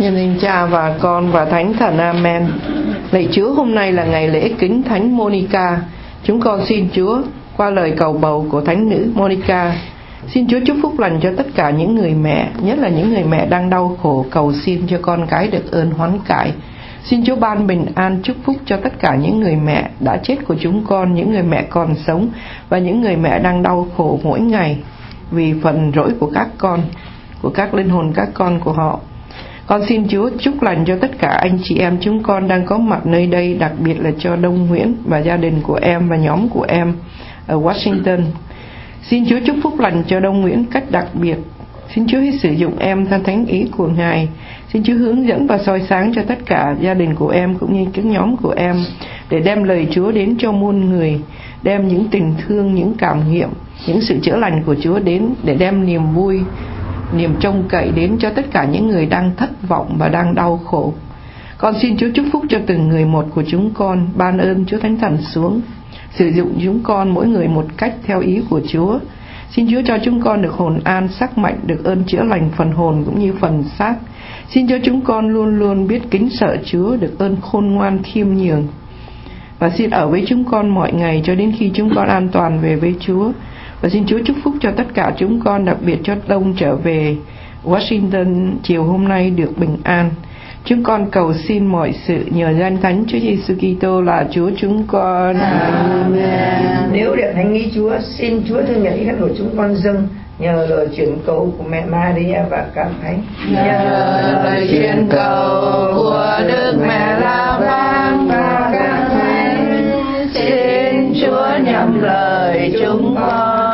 Nhân danh Cha và Con và Thánh Thần. Amen. Lạy Chúa, hôm nay là ngày lễ kính Thánh Monica. Chúng con xin Chúa qua lời cầu bầu của Thánh nữ Monica, xin Chúa chúc phúc lành cho tất cả những người mẹ, nhất là những người mẹ đang đau khổ, cầu xin cho con cái được ơn hoán cải. Xin Chúa ban bình an chúc phúc cho tất cả những người mẹ đã chết của chúng con, những người mẹ còn sống và những người mẹ đang đau khổ mỗi ngày vì phần lỗi của các con, của các linh hồn các con của họ. Con xin Chúa chúc lành cho tất cả anh chị em chúng con đang có mặt nơi đây, đặc biệt là cho Đông Nguyễn và gia đình của em và nhóm của em ở Washington. Xin Chúa chúc phúc lành cho Đông Nguyễn cách đặc biệt. Xin Chúa hãy sử dụng em theo thánh ý của Ngài. Xin Chúa hướng dẫn và soi sáng cho tất cả gia đình của em cũng như các nhóm của em, để đem lời Chúa đến cho muôn người, đem những tình thương, những cảm nghiệm, những sự chữa lành của Chúa đến, để đem niềm vui, niềm trông cậy đến cho tất cả những người đang thất vọng và đang đau khổ. Con xin Chúa chúc phúc cho từng người một của chúng con, ban ơn Chúa Thánh Thần xuống, sử dụng chúng con mỗi người một cách theo ý của Chúa. Xin Chúa cho chúng con được hồn an, sắc mạnh, được ơn chữa lành phần hồn cũng như phần xác. Xin cho chúng con luôn luôn biết kính sợ Chúa, được ơn khôn ngoan khiêm nhường. Và xin ở với chúng con mọi ngày cho đến khi chúng con an toàn về với Chúa. Và xin Chúa chúc phúc cho tất cả chúng con, đặc biệt cho Đông trở về Washington chiều hôm nay được bình an. Chúng con cầu xin mọi sự nhờ danh Thánh Chúa Giêsu Kitô là Chúa chúng con. Amen. Nếu được thánh ý Chúa, xin Chúa thương nhận ý khấn của chúng con dâng nhờ lời chuyển cầu của mẹ Maria và các thánh. Nhờ lời chuyển cầu của Đức Mẹ La Vang và các thánh, xin Chúa nhậm lời chúng con.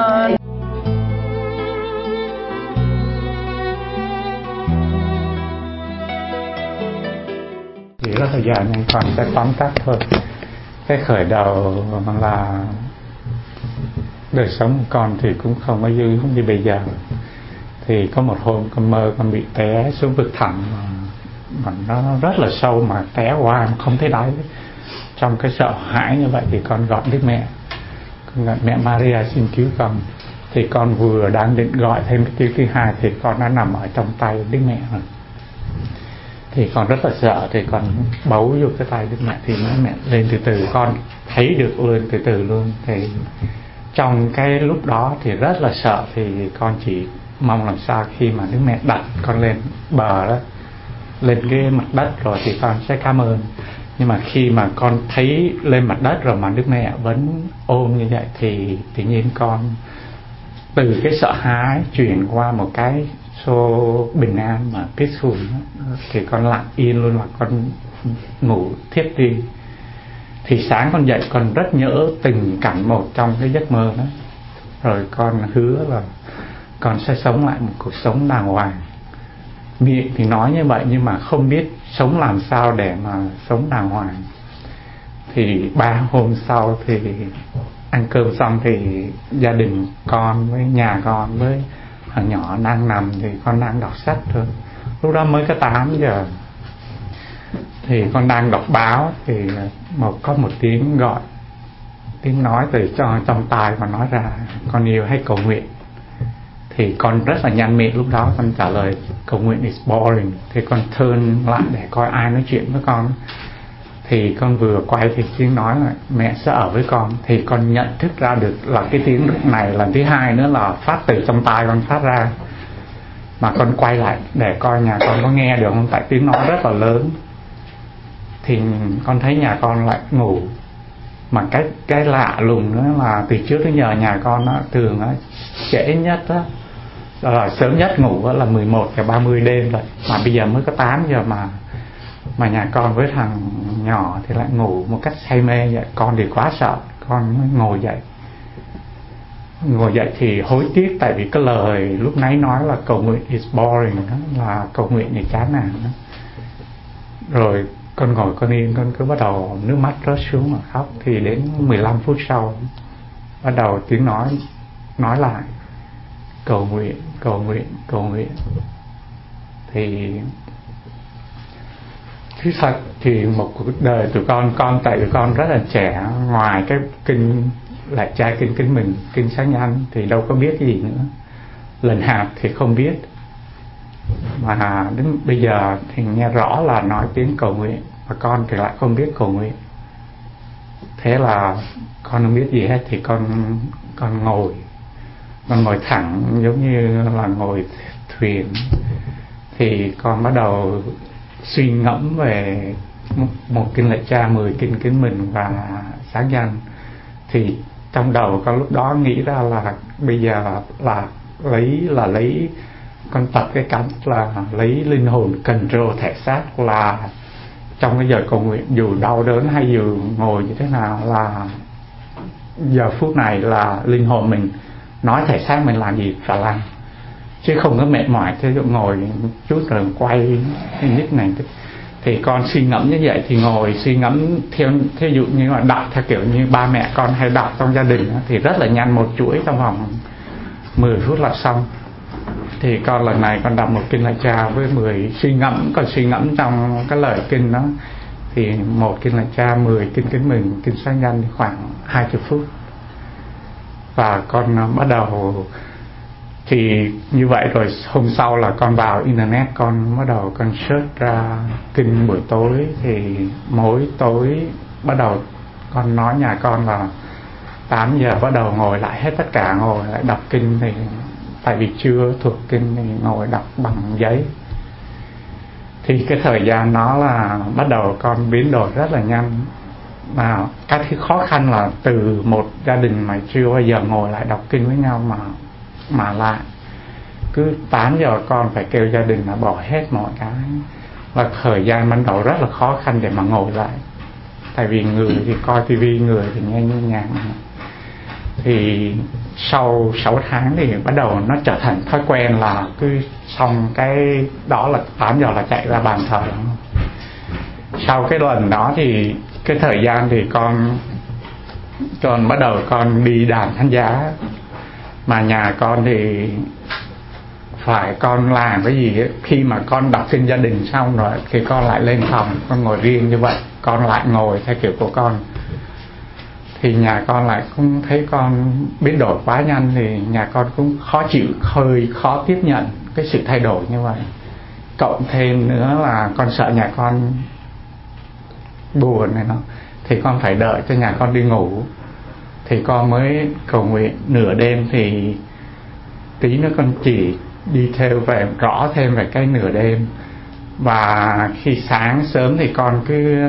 Chỉ rất là dài nhưng còn sẽ tóm tắt thôi. Cái khởi đầu là đời sống của con thì cũng không có dư không như bây giờ. Thì có một hôm con mơ con bị té xuống vực thẳm mà nó rất là sâu, mà té qua không thấy đáy. Trong cái sợ hãi như vậy thì con gọi Đức Mẹ, con gọi mẹ Maria xin cứu con. Thì con vừa đang định gọi thêm cái tiếng thứ hai thì con đã nằm ở trong tay Đức Mẹ rồi. Thì con rất là sợ, thì con bấu vô cái tay Đức Mẹ thì mẹ lên từ từ, con thấy được lên từ từ luôn. Thì trong cái lúc đó thì rất là sợ, thì con chỉ mong làm sao khi mà Đức Mẹ đặt con lên bờ đó, lên cái mặt đất rồi thì con sẽ cảm ơn. Nhưng mà khi mà con thấy lên mặt đất rồi mà Đức Mẹ vẫn ôm như vậy thì tự nhiên con từ cái sợ hãi chuyển qua một cái so bình an mà peaceful, thì con lặng yên luôn, mà con ngủ thiếp đi. Thì sáng con dậy con rất nhớ từng cảnh một trong cái giấc mơ đó. Rồi con hứa là con sẽ sống lại một cuộc sống đàng hoàng. Miệng thì nói như vậy nhưng mà không biết sống làm sao để mà sống đàng hoàng. Thì 3 hôm sau thì ăn cơm xong thì gia đình con với nhà con với thằng nhỏ đang nằm, thì con đang đọc sách thôi. Lúc đó mới có 8 giờ. Thì con đang đọc báo thì có một tiếng gọi, tiếng nói từ trong tai mà nói ra: con yêu hãy cầu nguyện. Thì con rất là nhanh miệng, lúc đó con trả lời cầu nguyện is boring. Thì con turn lại để coi ai nói chuyện với con. Thì con vừa quay thì tiếng nói là mẹ sẽ ở với con. Thì con nhận thức ra được là cái tiếng này lần thứ hai nữa là phát từ trong tai con phát ra. Mà con quay lại để coi nhà con có nghe được không, tại tiếng nói rất là lớn. Thì con thấy nhà con lại ngủ. Mà cái lạ lùng nữa là từ trước đến giờ nhà con đó, thường đó, trễ nhất đó, là sớm nhất ngủ đó là 11:30 đêm rồi. Mà bây giờ mới có 8 giờ mà nhà con với thằng nhỏ thì lại ngủ một cách say mê vậy. Con thì quá sợ, con mới ngồi dậy thì hối tiếc, tại vì cái lời lúc nãy nói là cầu nguyện is boring đó, là cầu nguyện thì chán nản đó. Rồi con ngồi con yên, con cứ bắt đầu nước mắt rớt xuống mà khóc. Thì đến 15 phút sau bắt đầu tiếng nói lại cầu nguyện, cầu nguyện, cầu nguyện. Thì thứ thật thì một cuộc đời tụi con tại tụi con rất là trẻ, ngoài cái kinh lại trai kinh mình, kinh sáng nhanh thì đâu có biết cái gì nữa. Lần hạt thì không biết, mà đến bây giờ thì nghe rõ là nói tiếng cầu nguyện, mà con thì lại không biết cầu nguyện. Thế là con không biết gì hết, thì con ngồi thẳng giống như là ngồi thuyền. Thì con bắt đầu suy ngẫm về một kinh lạy Cha, 10 kinh kính mình và sáng danh. Thì trong đầu con lúc đó nghĩ ra là bây giờ là lấy con tập cái cách là lấy linh hồn control thể xác, là trong cái giờ cầu nguyện dù đau đớn hay dù ngồi như thế nào, là giờ phút này là linh hồn mình nói thể xác mình làm gì phải làm, chứ không có mệt mỏi. Thí dụ ngồi chút rồi quay nít này, thì con suy ngẫm như vậy, thì ngồi suy ngẫm theo, thí dụ như là đọc theo kiểu như ba mẹ con hay đọc trong gia đình, thì rất là nhanh, một chuỗi trong vòng 10 phút là xong. Thì con lần này con đọc một kinh lạy Cha với 10 suy ngẫm, còn suy ngẫm trong cái lời kinh đó thì một kinh lạy Cha, 10 kinh kính mừng, kinh sáng danh khoảng 20 phút. Và con bắt đầu thì như vậy rồi hôm sau là con vào internet, con bắt đầu con search ra kinh buổi tối. Thì mỗi tối bắt đầu con nói nhà con là 8 giờ bắt đầu ngồi lại hết tất cả, ngồi lại đọc kinh. Thì tại vì chưa thuộc kinh thì ngồi đọc bằng giấy. Thì cái thời gian đó là bắt đầu con biến đổi rất là nhanh. Mà cái thứ khó khăn là từ một gia đình mà chưa bao giờ ngồi lại đọc kinh với nhau mà lại cứ 8 giờ con phải kêu gia đình là bỏ hết mọi cái. Và thời gian ban đầu rất là khó khăn để mà ngồi lại, tại vì người thì coi tivi, người thì nghe nhạc. Thì sau 6 tháng thì bắt đầu nó trở thành thói quen là cứ xong cái đó là 8 giờ là chạy ra bàn thờ. Sau cái lần đó thì cái thời gian thì con bắt đầu con đi đàn thánh giá. Mà nhà con thì phải con làm cái gì ấy, khi mà con đọc kinh gia đình xong rồi thì con lại lên phòng, con ngồi riêng như vậy, con lại ngồi theo kiểu của con. Thì nhà con lại cũng thấy con biến đổi quá nhanh, thì nhà con cũng khó chịu, hơi khó tiếp nhận cái sự thay đổi như vậy. Cộng thêm nữa là con sợ nhà con buồn này nó, thì con phải đợi cho nhà con đi ngủ thì con mới cầu nguyện nửa đêm. Thì tí nữa con chỉ đi theo về rõ thêm về cái nửa đêm. Và khi sáng sớm thì con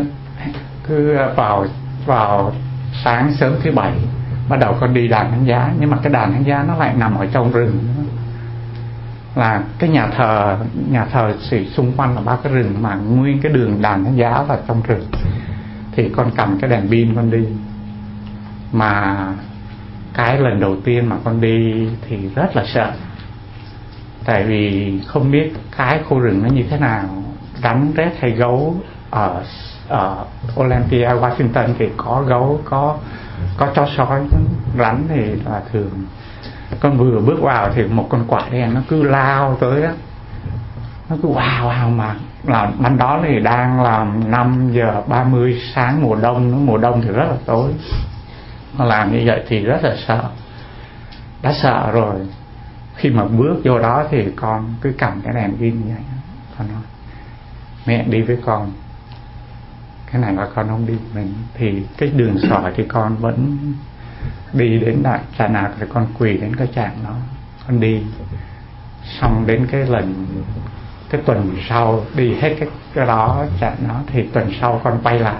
cứ vào sáng sớm thứ Bảy bắt đầu con đi đàn thánh giá. Nhưng mà cái đàn thánh giá nó lại nằm ở trong rừng, là cái nhà thờ thì xung quanh là 3 cái rừng, mà nguyên cái đường đàn thánh giá là trong rừng. Thì con cầm cái đèn pin con đi. Mà cái lần đầu tiên mà con đi thì rất là sợ, tại vì không biết cái khu rừng nó như thế nào, rắn rết hay gấu. Ở Olympia, Washington thì có gấu, có chó sói, rắn thì là thường. Con vừa bước vào thì một con quạ đen nó cứ lao tới á, nó cứ wow. Mà là ban đó thì đang là 5:30 sáng, mùa đông thì rất là tối. Nó làm như vậy thì rất là sợ. Đã sợ rồi, khi mà bước vô đó thì con cứ cầm cái đèn pin như vậy. Con nói mẹ đi với con, cái này là con không đi mình. Thì cái đường sỏi thì con vẫn đi đến trạm nào thì con quỳ đến cái trạm đó, con đi. Xong đến cái tuần sau đi hết cái đó trạm đó, thì tuần sau con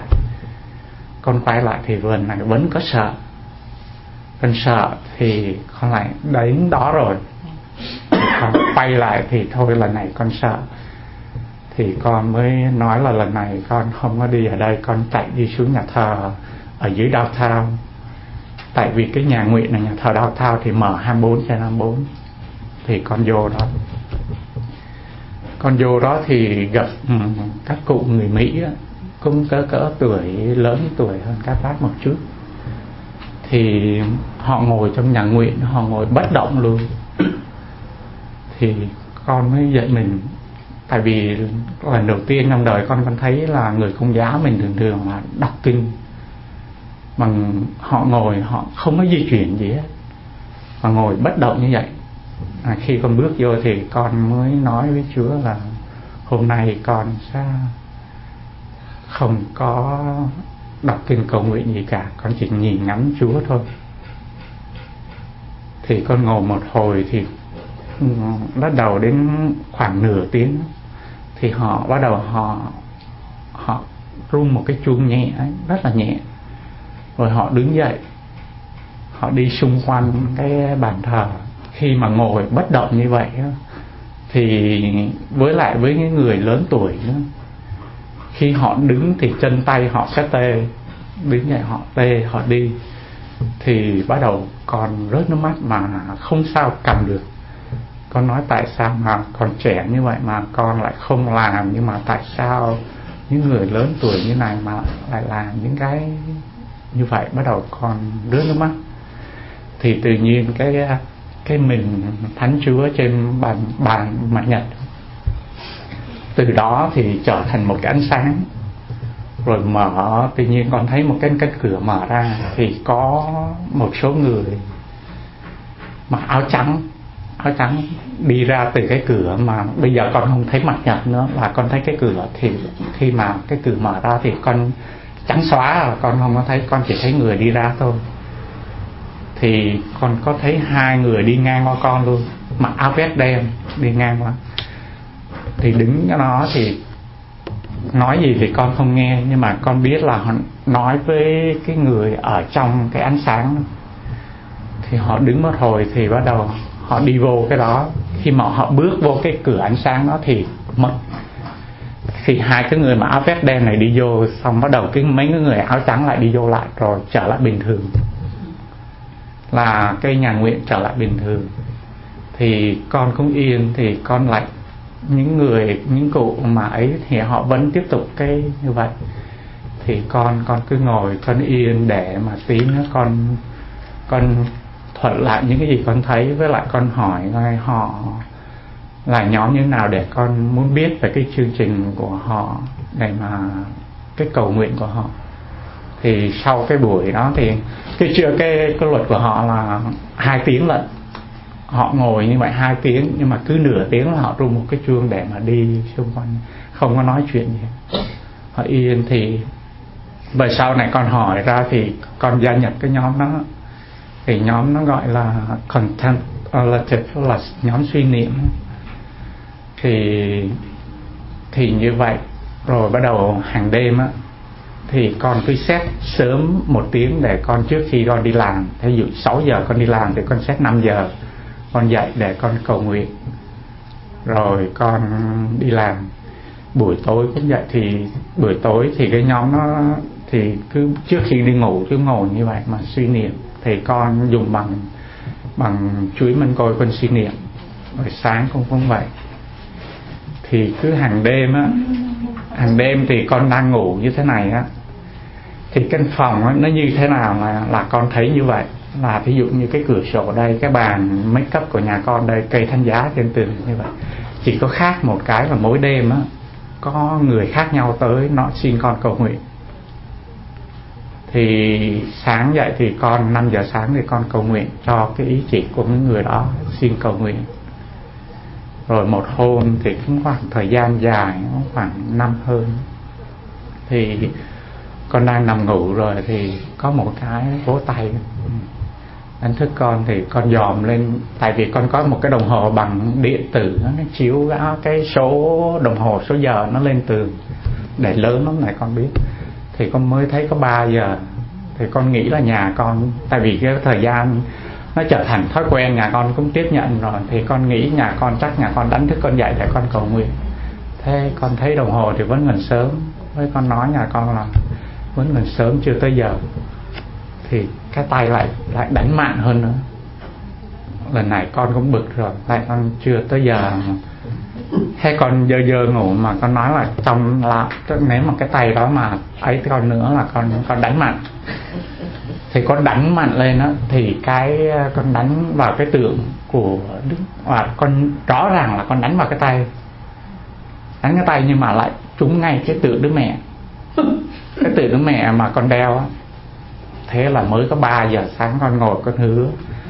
quay lại thì vườn này vẫn có sợ. Con sợ thì con lại đến đó rồi, con quay lại thì thôi, lần này con sợ. Thì con mới nói là lần này con không có đi ở đây, con chạy đi xuống nhà thờ ở dưới downtown. Tại vì cái nhà nguyện là nhà thờ downtown thì mở 24/24. Thì con vô đó thì gặp các cụ người Mỹ đó, cũng cỡ tuổi, lớn tuổi hơn các bác một chút. Thì họ ngồi trong nhà nguyện, họ ngồi bất động luôn. Thì con mới giật mình, tại vì lần đầu tiên trong đời con thấy là người Công giáo mình thường là đọc kinh bằng họ ngồi, họ không có di chuyển gì hết, họ ngồi bất động như vậy. Khi con bước vô thì con mới nói với Chúa là hôm nay con sẽ không có đọc kinh cầu nguyện gì cả, con chỉ nhìn ngắm Chúa thôi. Thì con ngồi một hồi thì bắt đầu đến khoảng nửa tiếng thì họ bắt đầu họ rung một cái chuông nhẹ rất là nhẹ, rồi họ đứng dậy, họ đi xung quanh cái bàn thờ. Khi mà ngồi bất động như vậy thì với những người lớn tuổi nữa, khi họ đứng thì chân tay họ sẽ tê, đứng dậy họ tê, họ đi. Thì bắt đầu con rớt nước mắt mà không sao cầm được. Con nói tại sao mà còn trẻ như vậy mà con lại không làm, nhưng mà tại sao những người lớn tuổi như này mà lại làm những cái như vậy. Bắt đầu con rớt nước mắt. Thì tự nhiên cái mình Thánh Chúa trên bàn mặt nhật từ đó thì trở thành một cái ánh sáng, rồi mở. Tự nhiên con thấy một cái cánh cửa mở ra, thì có một số người mặc áo trắng đi ra từ cái cửa, mà bây giờ con không thấy mặt nhật nữa, là con thấy cái cửa. Thì khi mà cái cửa mở ra thì con trắng xóa, con không có thấy, con chỉ thấy người đi ra thôi. Thì con có thấy hai người đi ngang qua con luôn, mặc áo vest đen đi ngang qua. Thì đứng cho nó thì nói gì thì con không nghe, nhưng mà con biết là họ nói với cái người ở trong cái ánh sáng. Thì họ đứng một hồi thì bắt đầu họ đi vô cái đó. Khi mà họ bước vô cái cửa ánh sáng đó thì mất. Thì hai cái người mà áo vest đen này đi vô, xong bắt đầu mấy cái người áo trắng lại đi vô lại, rồi trở lại bình thường, là cái nhà nguyện trở lại bình thường. Thì con không yên, thì con lại những cụ mà ấy thì họ vẫn tiếp tục cái như vậy. Thì con cứ ngồi con yên để mà tí nữa con thuận lại những cái gì con thấy, với lại con hỏi coi họ là nhóm như thế nào, để con muốn biết về cái chương trình của họ, để mà cái cầu nguyện của họ. Thì sau cái buổi đó thì cái luật của họ là 2 tiếng lận. Họ ngồi như vậy 2 tiếng, nhưng mà cứ nửa tiếng là họ rung một cái chuông để mà đi xung quanh, không có nói chuyện gì, họ yên. Thì về sau này con hỏi ra thì con gia nhập cái nhóm đó. Thì nhóm nó gọi là contemplative, là nhóm suy niệm. Thì như vậy. Rồi bắt đầu hàng đêm á, thì con cứ set sớm 1 tiếng để con, trước khi con đi làm, ví dụ 6 giờ con đi làm thì con set 5 giờ con dậy để con cầu nguyện, rồi con đi làm. Buổi tối cũng vậy. Thì buổi tối thì cái nhóm nó thì cứ trước khi đi ngủ cứ ngồi như vậy mà suy niệm. Thì con dùng bằng chuỗi mân côi con suy niệm. Rồi sáng cũng vậy. Thì cứ hàng đêm thì con đang ngủ như thế này á, thì căn phòng á, nó như thế nào là con thấy như vậy. Là ví dụ như cái cửa sổ đây, cái bàn make up của nhà con đây, cây thanh giá trên tường như vậy. Chỉ có khác một cái là mỗi đêm á, có người khác nhau tới nó xin con cầu nguyện. Thì sáng dậy thì con 5 giờ sáng thì con cầu nguyện cho cái ý chỉ của những người đó xin cầu nguyện. Rồi một hôm thì cũng khoảng thời gian dài, khoảng 5 hơn, thì con đang nằm ngủ rồi thì có một cái vỗ tay đánh thức con. Thì con dòm lên, tại vì con có một cái đồng hồ bằng điện tử, nó chiếu cái số đồng hồ, số giờ nó lên tường để lớn lắm này con biết. Thì con mới thấy có 3 giờ. Thì con nghĩ là nhà con, tại vì cái thời gian nó trở thành thói quen, nhà con cũng tiếp nhận rồi. Thì con nghĩ nhà con chắc nhà con đánh thức con dậy để con cầu nguyện. Thế con thấy đồng hồ thì vẫn còn sớm, với con nói nhà con là vẫn còn sớm, chưa tới giờ. Thì cái tay lại đánh mạnh hơn nữa. Lần này con cũng bực rồi, tại con chưa tới giờ. Thế con dơ ngủ mà con nói là trong là nếu mà cái tay đó mà ấy con nữa là con đánh mạnh. Thì con đánh mạnh lên đó, thì con đánh vào cái tượng của Đức, và con rõ ràng là con đánh vào cái tay nhưng mà lại trúng ngay cái tượng Đức Mẹ, cái tượng Đức Mẹ mà con đeo á. Thế là mới có 3 giờ sáng con ngồi con hứa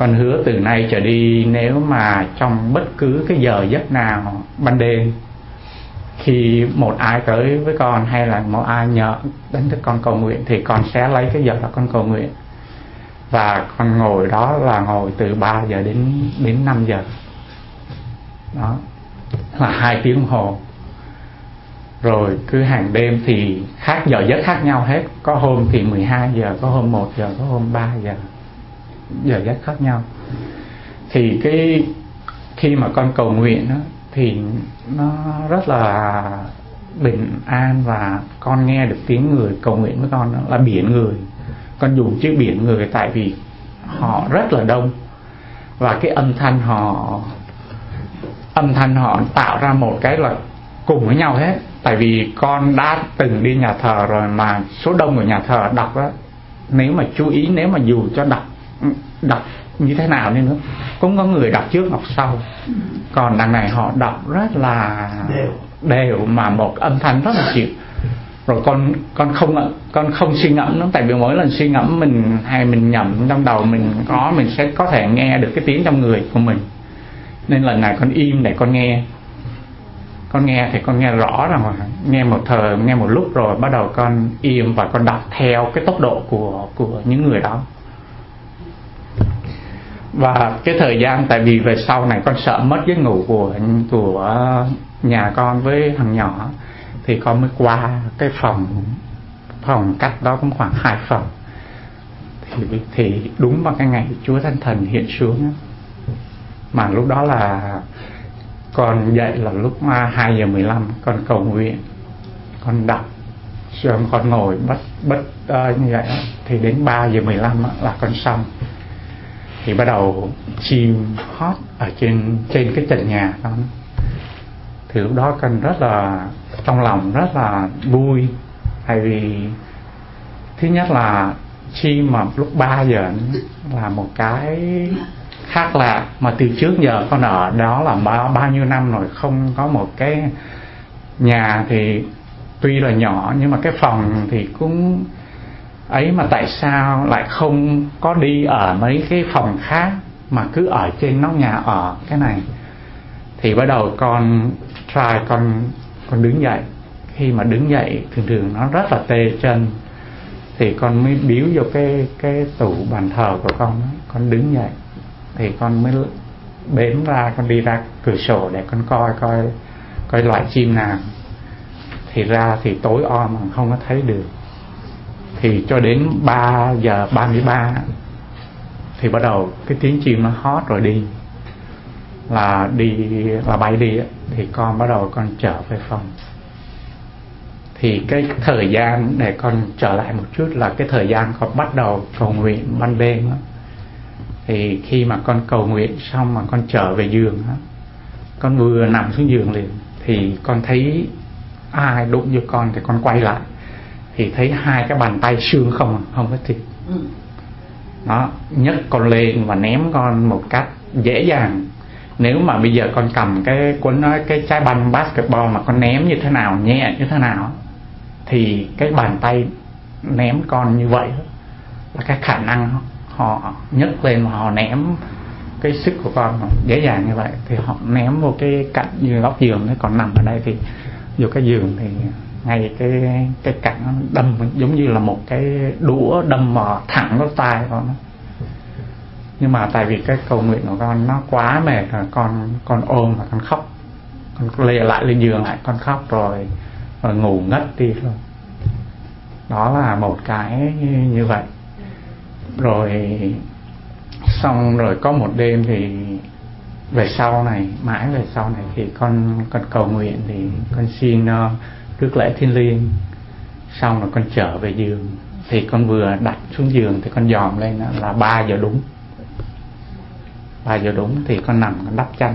con hứa từ nay trở đi nếu mà trong bất cứ cái giờ giấc nào ban đêm, khi một ai tới với con hay là một ai nhờ đến thức con cầu nguyện, thì con sẽ lấy cái giờ đó con cầu nguyện. Và con ngồi đó là ngồi từ 3 giờ đến 5 giờ. Đó là 2 tiếng đồng hồ. Rồi cứ hàng đêm thì khác giờ giấc khác nhau hết. Có hôm thì 12 giờ, có hôm 1 giờ, có hôm 3 giờ. Giờ giấc khác nhau. Thì khi mà con cầu nguyện đó, thì nó rất là bình an. Và con nghe được tiếng người cầu nguyện với con đó là biển người. Con dùng chữ biển người tại vì họ rất là đông. Và cái âm thanh họ tạo ra một cái là cùng với nhau hết. Tại vì con đã từng đi nhà thờ rồi, mà số đông ở nhà thờ đọc đó, nếu mà chú ý, nếu mà dù cho đọc như thế nào đi nữa, cũng có người đọc trước đọc sau. Còn đằng này họ đọc rất là đều mà một âm thanh rất là chịu. Rồi con không suy ngẫm lắm, tại vì mỗi lần suy ngẫm mình nhẩm trong đầu mình sẽ có thể nghe được cái tiếng trong người của mình. Nên lần này con im để con nghe. Con nghe thì con nghe rõ rồi, nghe một lúc rồi bắt đầu con im và con đọc theo cái tốc độ của những người đó. Và cái thời gian, tại vì về sau này con sợ mất giấc ngủ của nhà con với thằng nhỏ, thì con mới qua cái phòng cách đó cũng khoảng 2 phòng. Thì đúng vào cái ngày Chúa Thánh Thần hiện xuống, mà lúc đó là con dậy là lúc 2 giờ 15, con cầu nguyện, con đọc, rồi con ngồi bất như vậy. Thì đến 3 giờ 15 là con xong. Thì bắt đầu chim hót ở trên cái trần nhà đó. Thì lúc đó con rất là trong lòng rất là vui. Tại vì thứ nhất là chim mà lúc 3 giờ là một cái khác lạ, mà từ trước giờ con ở đó là bao nhiêu năm rồi, không có một cái nhà thì tuy là nhỏ nhưng mà cái phòng thì cũng ấy, mà tại sao lại không có đi ở mấy cái phòng khác mà cứ ở trên nóc nhà ở cái này. Thì bắt đầu con đứng dậy. Khi mà đứng dậy thường nó rất là tê chân, thì con mới biếu vô cái tủ bàn thờ của con đứng dậy. Thì con mới bếm ra, con đi ra cửa sổ để con coi loại chim nào. Thì ra thì tối om mà không có thấy được. Thì cho đến 3 giờ 33 thì bắt đầu cái tiếng chim nó hót rồi đi là bay đi. Thì con bắt đầu con trở về phòng. Thì cái thời gian để con trở lại một chút là cái thời gian con bắt đầu cầu nguyện ban đêm đó. Thì khi mà con cầu nguyện xong mà con trở về giường đó, con vừa nằm xuống giường liền thì con thấy ai đụng vô con. Thì con quay lại thì thấy 2 cái bàn tay xương không có thịt. Đó, nhấc con lên và ném con một cách dễ dàng. Nếu mà bây giờ con cầm cái trái banh basketball mà con ném như thế nào, nhẹ như thế nào, thì cái bàn tay ném con như vậy là cái khả năng họ nhấc lên mà họ ném cái sức của con dễ dàng như vậy. Thì họ ném vô cái cạnh như góc giường ấy, còn nằm ở đây thì vô cái giường thì ngay cái cạnh nó đâm giống như là một cái đũa đâm vào thẳng vào tai con. Nhưng mà tại vì cái cầu nguyện của con nó quá mệt rồi, con ôm và con khóc. Con lê lại lên giường lại con khóc rồi ngủ ngất đi luôn. Đó là một cái như vậy. Rồi xong rồi có một đêm thì về sau này, mãi về sau này thì con cầu nguyện, thì con xin rước lễ Thiên Liêng. Xong rồi con trở về giường. Thì con vừa đặt xuống giường thì con dòm lên là 3 giờ đúng. 3 giờ đúng thì con nằm con đắp chăn.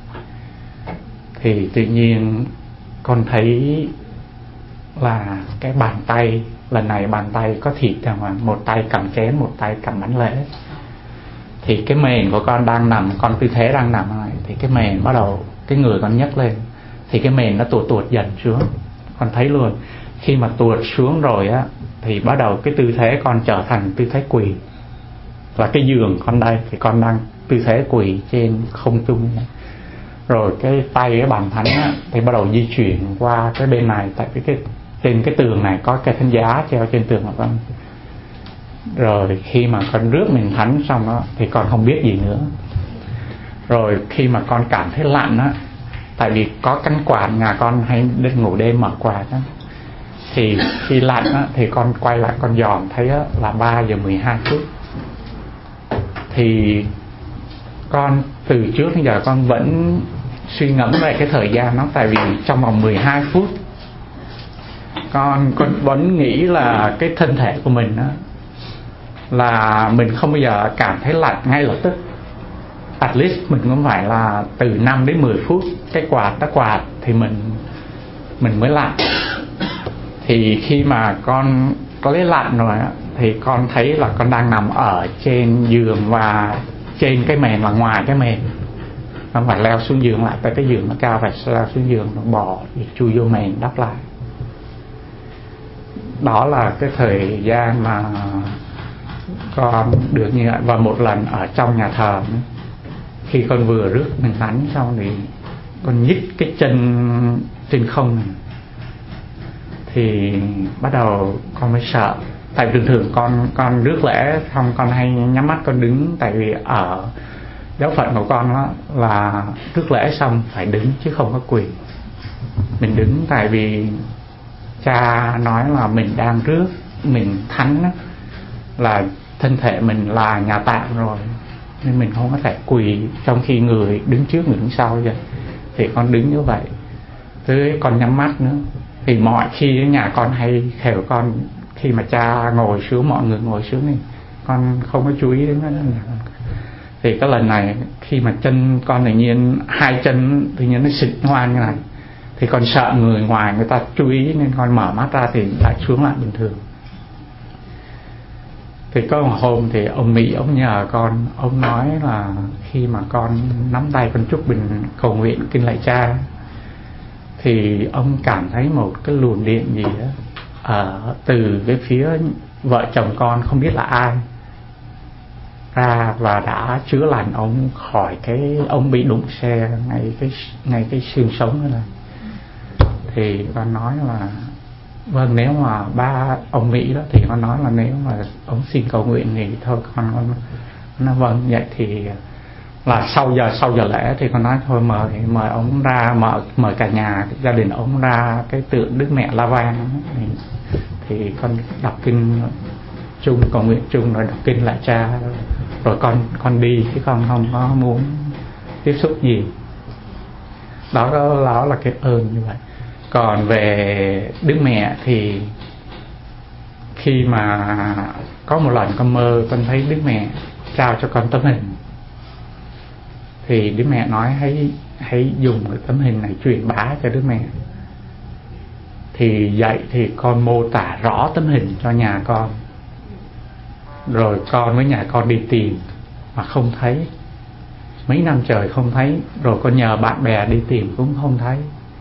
Thì tự nhiên con thấy là cái bàn tay, lần này bàn tay có thịt đàng hoàng, một tay cầm chén, một tay cầm bánh lễ. Thì cái mền của con đang nằm, con tư thế đang nằm này, thì cái mền bắt đầu cái người con nhấc lên thì cái mền nó tuột dần xuống. Con thấy luôn. Khi mà tuột xuống rồi á thì bắt đầu cái tư thế con trở thành tư thế quỳ. là cái giường con đây thì con đang tư thế quỳ trên không trung này. Rồi cái tay cái bàn thánh á, thì bắt đầu di chuyển qua cái bên này, tại vì cái trên cái tường này có cái thánh giá treo trên tường của con. Rồi khi mà con rước mình thánh xong đó thì con không biết gì nữa. Rồi khi mà con cảm thấy lạnh á, tại vì có cánh quạt, nhà con hay ngủ đêm mở quạt á, thì khi lạnh á thì con quay lại con dòm thấy á, là 3 giờ 12 phút. Thì con từ trước đến giờ con vẫn suy ngẫm về cái thời gian đó, tại vì trong vòng 12 phút con vẫn nghĩ là cái thân thể của mình đó, là mình không bao giờ cảm thấy lạnh ngay lập tức. At least mình cũng phải là từ 5 đến 10 phút cái quạt nó quạt thì mình mới lạnh. Thì khi mà con có lấy lạnh rồi á, thì con thấy là con đang nằm ở trên giường và trên cái mền là ngoài cái mền. Con phải leo xuống giường lại, tại cái giường nó cao, phải leo xuống giường nó bò chui vô mền đắp lại. Đó là cái thời gian mà con được như vậy. Và một lần ở trong nhà thờ, khi con vừa rước mình thánh xong thì con nhích cái chân trên không này, thì bắt đầu con mới sợ. Tại thường thường con rước lễ xong con hay nhắm mắt con đứng, tại vì ở giáo phận của con đó là rước lễ xong phải đứng chứ không có quỳ. Mình đứng tại vì cha nói là mình đang rước mình thánh đó, là thân thể mình là nhà tạm rồi, nên mình không có thể quỳ trong khi người đứng trước người đứng sau vậy. Thì con đứng như vậy, tới con nhắm mắt nữa. Thì mọi khi ở nhà con hay khều con, khi mà cha ngồi xuống, mọi người ngồi xuống thì con không có chú ý đến nó. Thì cái lần này khi mà chân con tự nhiên, hai chân tự nhiên nó xịt ngoan như này, thì con sợ người ngoài người ta chú ý, nên con mở mắt ra thì lại xuống lại bình thường. Thì có một hôm thì ông Mỹ ông nhờ con, ông nói là khi mà con nắm tay con chúc bình cầu nguyện kinh lạy cha, thì ông cảm thấy một cái luồng điện gì đó ở từ cái phía vợ chồng con không biết là ai ra, và đã chữa lành ông khỏi cái ông bị đụng xe ngay cái xương sống đó này. Thì con nói là vâng, nếu mà ba ông Mỹ đó thì con nói là nếu mà ông xin cầu nguyện thì thôi con nói vâng. Vậy thì là sau giờ lễ thì con nói thôi mời ông ra, mời cả nhà gia đình ông ra cái tượng Đức Mẹ La Vang. Thì con đọc kinh chung, cầu nguyện chung, rồi đọc kinh lại cha, rồi con đi, chứ con không có muốn tiếp xúc gì. Đó là cái ơn như vậy. Còn về Đức Mẹ thì khi mà có một lần con mơ, con thấy Đức Mẹ trao cho con tấm hình, thì Đức Mẹ nói hãy dùng cái tấm hình này truyền bá cho Đức Mẹ. Thì vậy thì con mô tả rõ tấm hình cho nhà con, rồi con với nhà con đi tìm mà không thấy, mấy năm trời không thấy, rồi con nhờ bạn bè đi tìm cũng không thấy.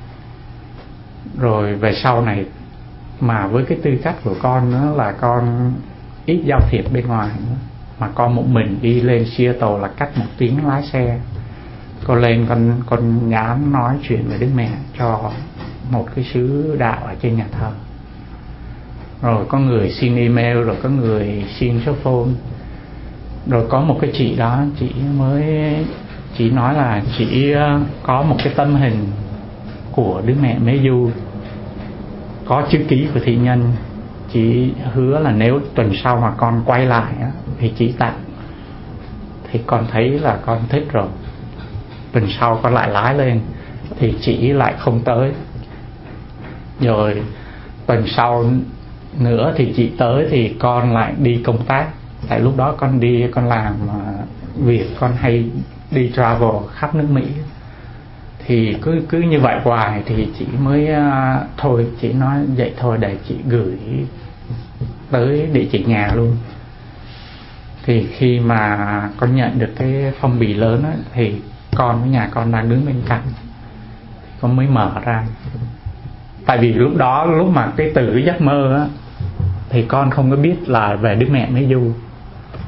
Rồi về sau này, mà với cái tư cách của con nữa là con ít giao thiệp bên ngoài nữa, mà con một mình đi lên Seattle là cách 1 tiếng lái xe, con lên con dám nói chuyện với Đức Mẹ cho một cái sứ đạo ở trên nhà thờ. Rồi có người xin email, rồi có người xin số phone. Rồi có một cái chị đó, chị nói là chị có một cái tấm hình của Đức Mẹ Mê Du, có chữ ký của thị nhân. Chị hứa là nếu tuần sau mà con quay lại thì chị tặng. Thì con thấy là con thích rồi. Tuần sau con lại lái lên thì chị lại không tới. Rồi tuần sau nữa thì chị tới, thì con lại đi công tác. Tại lúc đó con làm việc, con hay đi travel khắp nước Mỹ. Thì cứ như vậy hoài thì chị mới thôi, chị nói vậy thôi để chị gửi tới địa chỉ nhà luôn. Thì khi mà con nhận được cái phong bì lớn á, thì con với nhà con đang đứng bên cạnh, con mới mở ra. Tại vì lúc mà cái từ cái giấc mơ á, thì con không có biết là về Đức Mẹ Mê Du.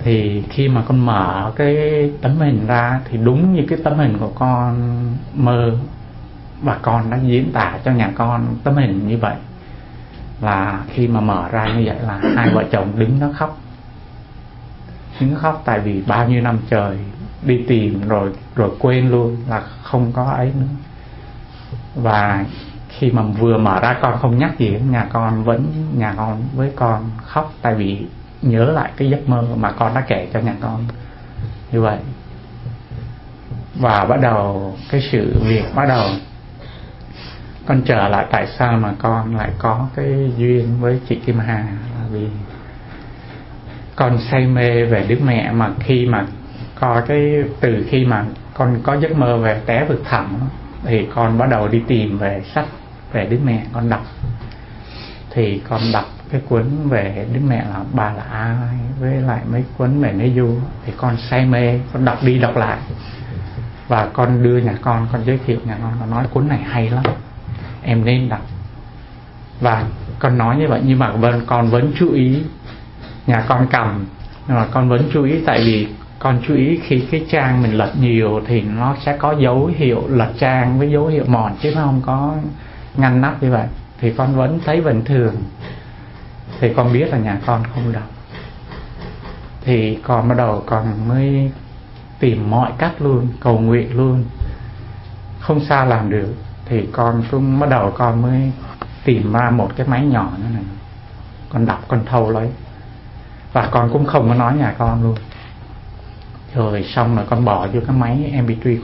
Thì khi mà con mở cái tấm hình ra thì đúng như cái tấm hình của con mơ, và con đã diễn tả cho nhà con tấm hình như vậy. Là khi mà mở ra như vậy là hai vợ chồng đứng đó khóc. Đứng khóc tại vì bao nhiêu năm trời đi tìm rồi quên luôn là không có ấy nữa. Và khi mà vừa mở ra con không nhắc gì, nhà con với con khóc tại vì nhớ lại cái giấc mơ mà con đã kể cho nhà con như vậy. Và bắt đầu cái sự việc bắt đầu con trở lại tại sao mà con lại có cái duyên với chị Kim Hà, là vì con say mê về Đức Mẹ. Mà khi mà có từ khi mà con có giấc mơ về té vực thẳm thì con bắt đầu đi tìm về sách về Đức Mẹ, con đọc. Thì con đọc cái cuốn về Đức Mẹ là Bà Là Ai, với lại mấy cuốn về Mê Du. Thì con say mê, con đọc đi đọc lại. Và con đưa nhà con giới thiệu nhà con nói cuốn này hay lắm, em nên đọc. Và con nói như vậy, nhưng mà con vẫn chú ý. Nhà con cầm, nhưng mà con vẫn chú ý, tại vì con chú ý khi cái trang mình lật nhiều thì nó sẽ có dấu hiệu lật trang với dấu hiệu mòn, chứ nó không có ngăn nắp như vậy. Thì con vẫn thấy bình thường. Thì con biết là nhà con không đọc. Thì con bắt đầu con mới tìm mọi cách luôn, cầu nguyện luôn, không sao làm được. Thì con cũng bắt đầu con mới tìm ra một cái máy nhỏ như này, con đọc, con thâu lấy. Và con cũng không có nói nhà con luôn. Rồi xong rồi con bỏ vô cái máy MP3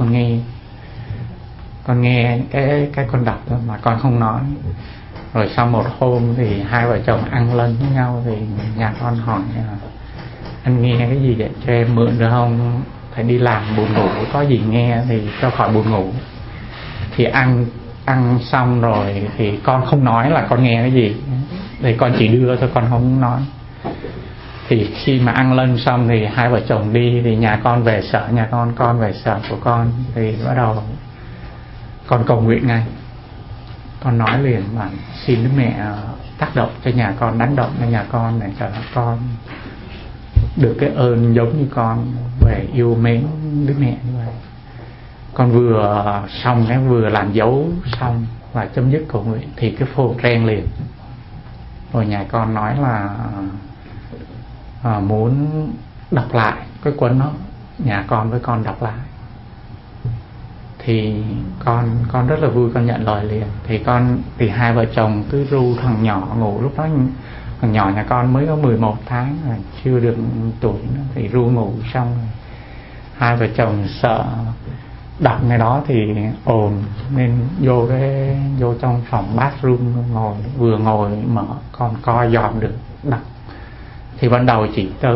con nghe cái con đọc thôi mà con không nói. Rồi sau một hôm thì hai vợ chồng ăn lân với nhau, thì nhà con hỏi là anh nghe cái gì vậy, cho em mượn được không, phải đi làm buồn ngủ, có gì nghe thì cho khỏi buồn ngủ. Thì ăn xong rồi thì con không nói là con nghe cái gì, thì con chỉ đưa thôi, con không nói. Thì khi mà ăn lân xong thì hai vợ chồng đi, thì nhà con về sở nhà con về sở của con. Thì bắt đầu con cầu nguyện ngay, con nói liền là xin Đức Mẹ tác động cho nhà con, đánh động cho nhà con, để cho con được cái ơn giống như con về yêu mến Đức Mẹ như vậy. Con vừa xong cái vừa làm dấu xong và chấm dứt cầu nguyện thì cái phone reng liền. Rồi nhà con nói là muốn đọc lại cái cuốn đó, nhà con với con đọc lại. Thì con rất là vui, con nhận lời liền. Thì hai vợ chồng cứ ru thằng nhỏ ngủ. Lúc đó thằng nhỏ nhà con mới có 11 tháng rồi, chưa được tuổi nữa. Thì ru ngủ xong rồi hai vợ chồng sợ đọc ngày đó thì ồn, nên vô trong phòng bathroom vừa ngồi mở con coi dòm được đọc. Thì ban đầu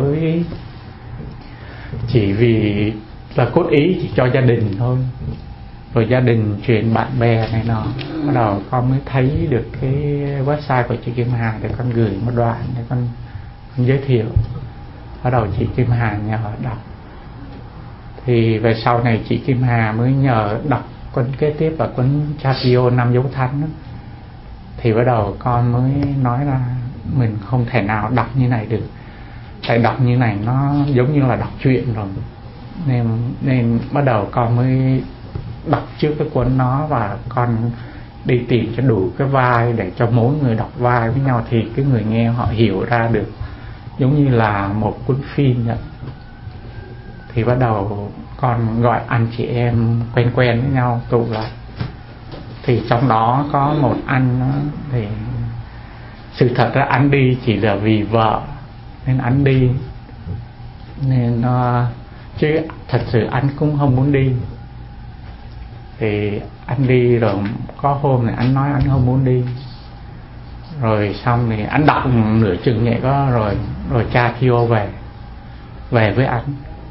chỉ vì là cốt ý chỉ cho gia đình thôi, rồi gia đình truyền bạn bè này nọ. Bắt đầu con mới thấy được cái website của chị Kim Hà, để con gửi một đoạn để con giới thiệu. Bắt đầu chị Kim Hà nhờ đọc. Thì về sau này chị Kim Hà mới nhờ đọc cuốn kế tiếp là cuốn Chapio 5 dấu thánh đó. Thì bắt đầu con mới nói ra mình không thể nào đọc như này được, tại đọc như này nó giống như là đọc truyện rồi. Nên bắt đầu con mới đọc trước cái cuốn đó, và con đi tìm cho đủ cái vai để cho mỗi người đọc vai với nhau, thì cái người nghe họ hiểu ra được, giống như là một cuốn phim vậy. Thì bắt đầu con gọi anh chị em quen với nhau tụ lại. Thì trong đó có một anh đó, thì sự thật ra anh đi chỉ là vì vợ nên anh đi, nên chứ thật sự anh cũng không muốn đi. Thì anh đi rồi có hôm này anh nói anh không muốn đi. Rồi xong thì anh đọc nửa chừng vậy đó, rồi cha Kyo về với anh.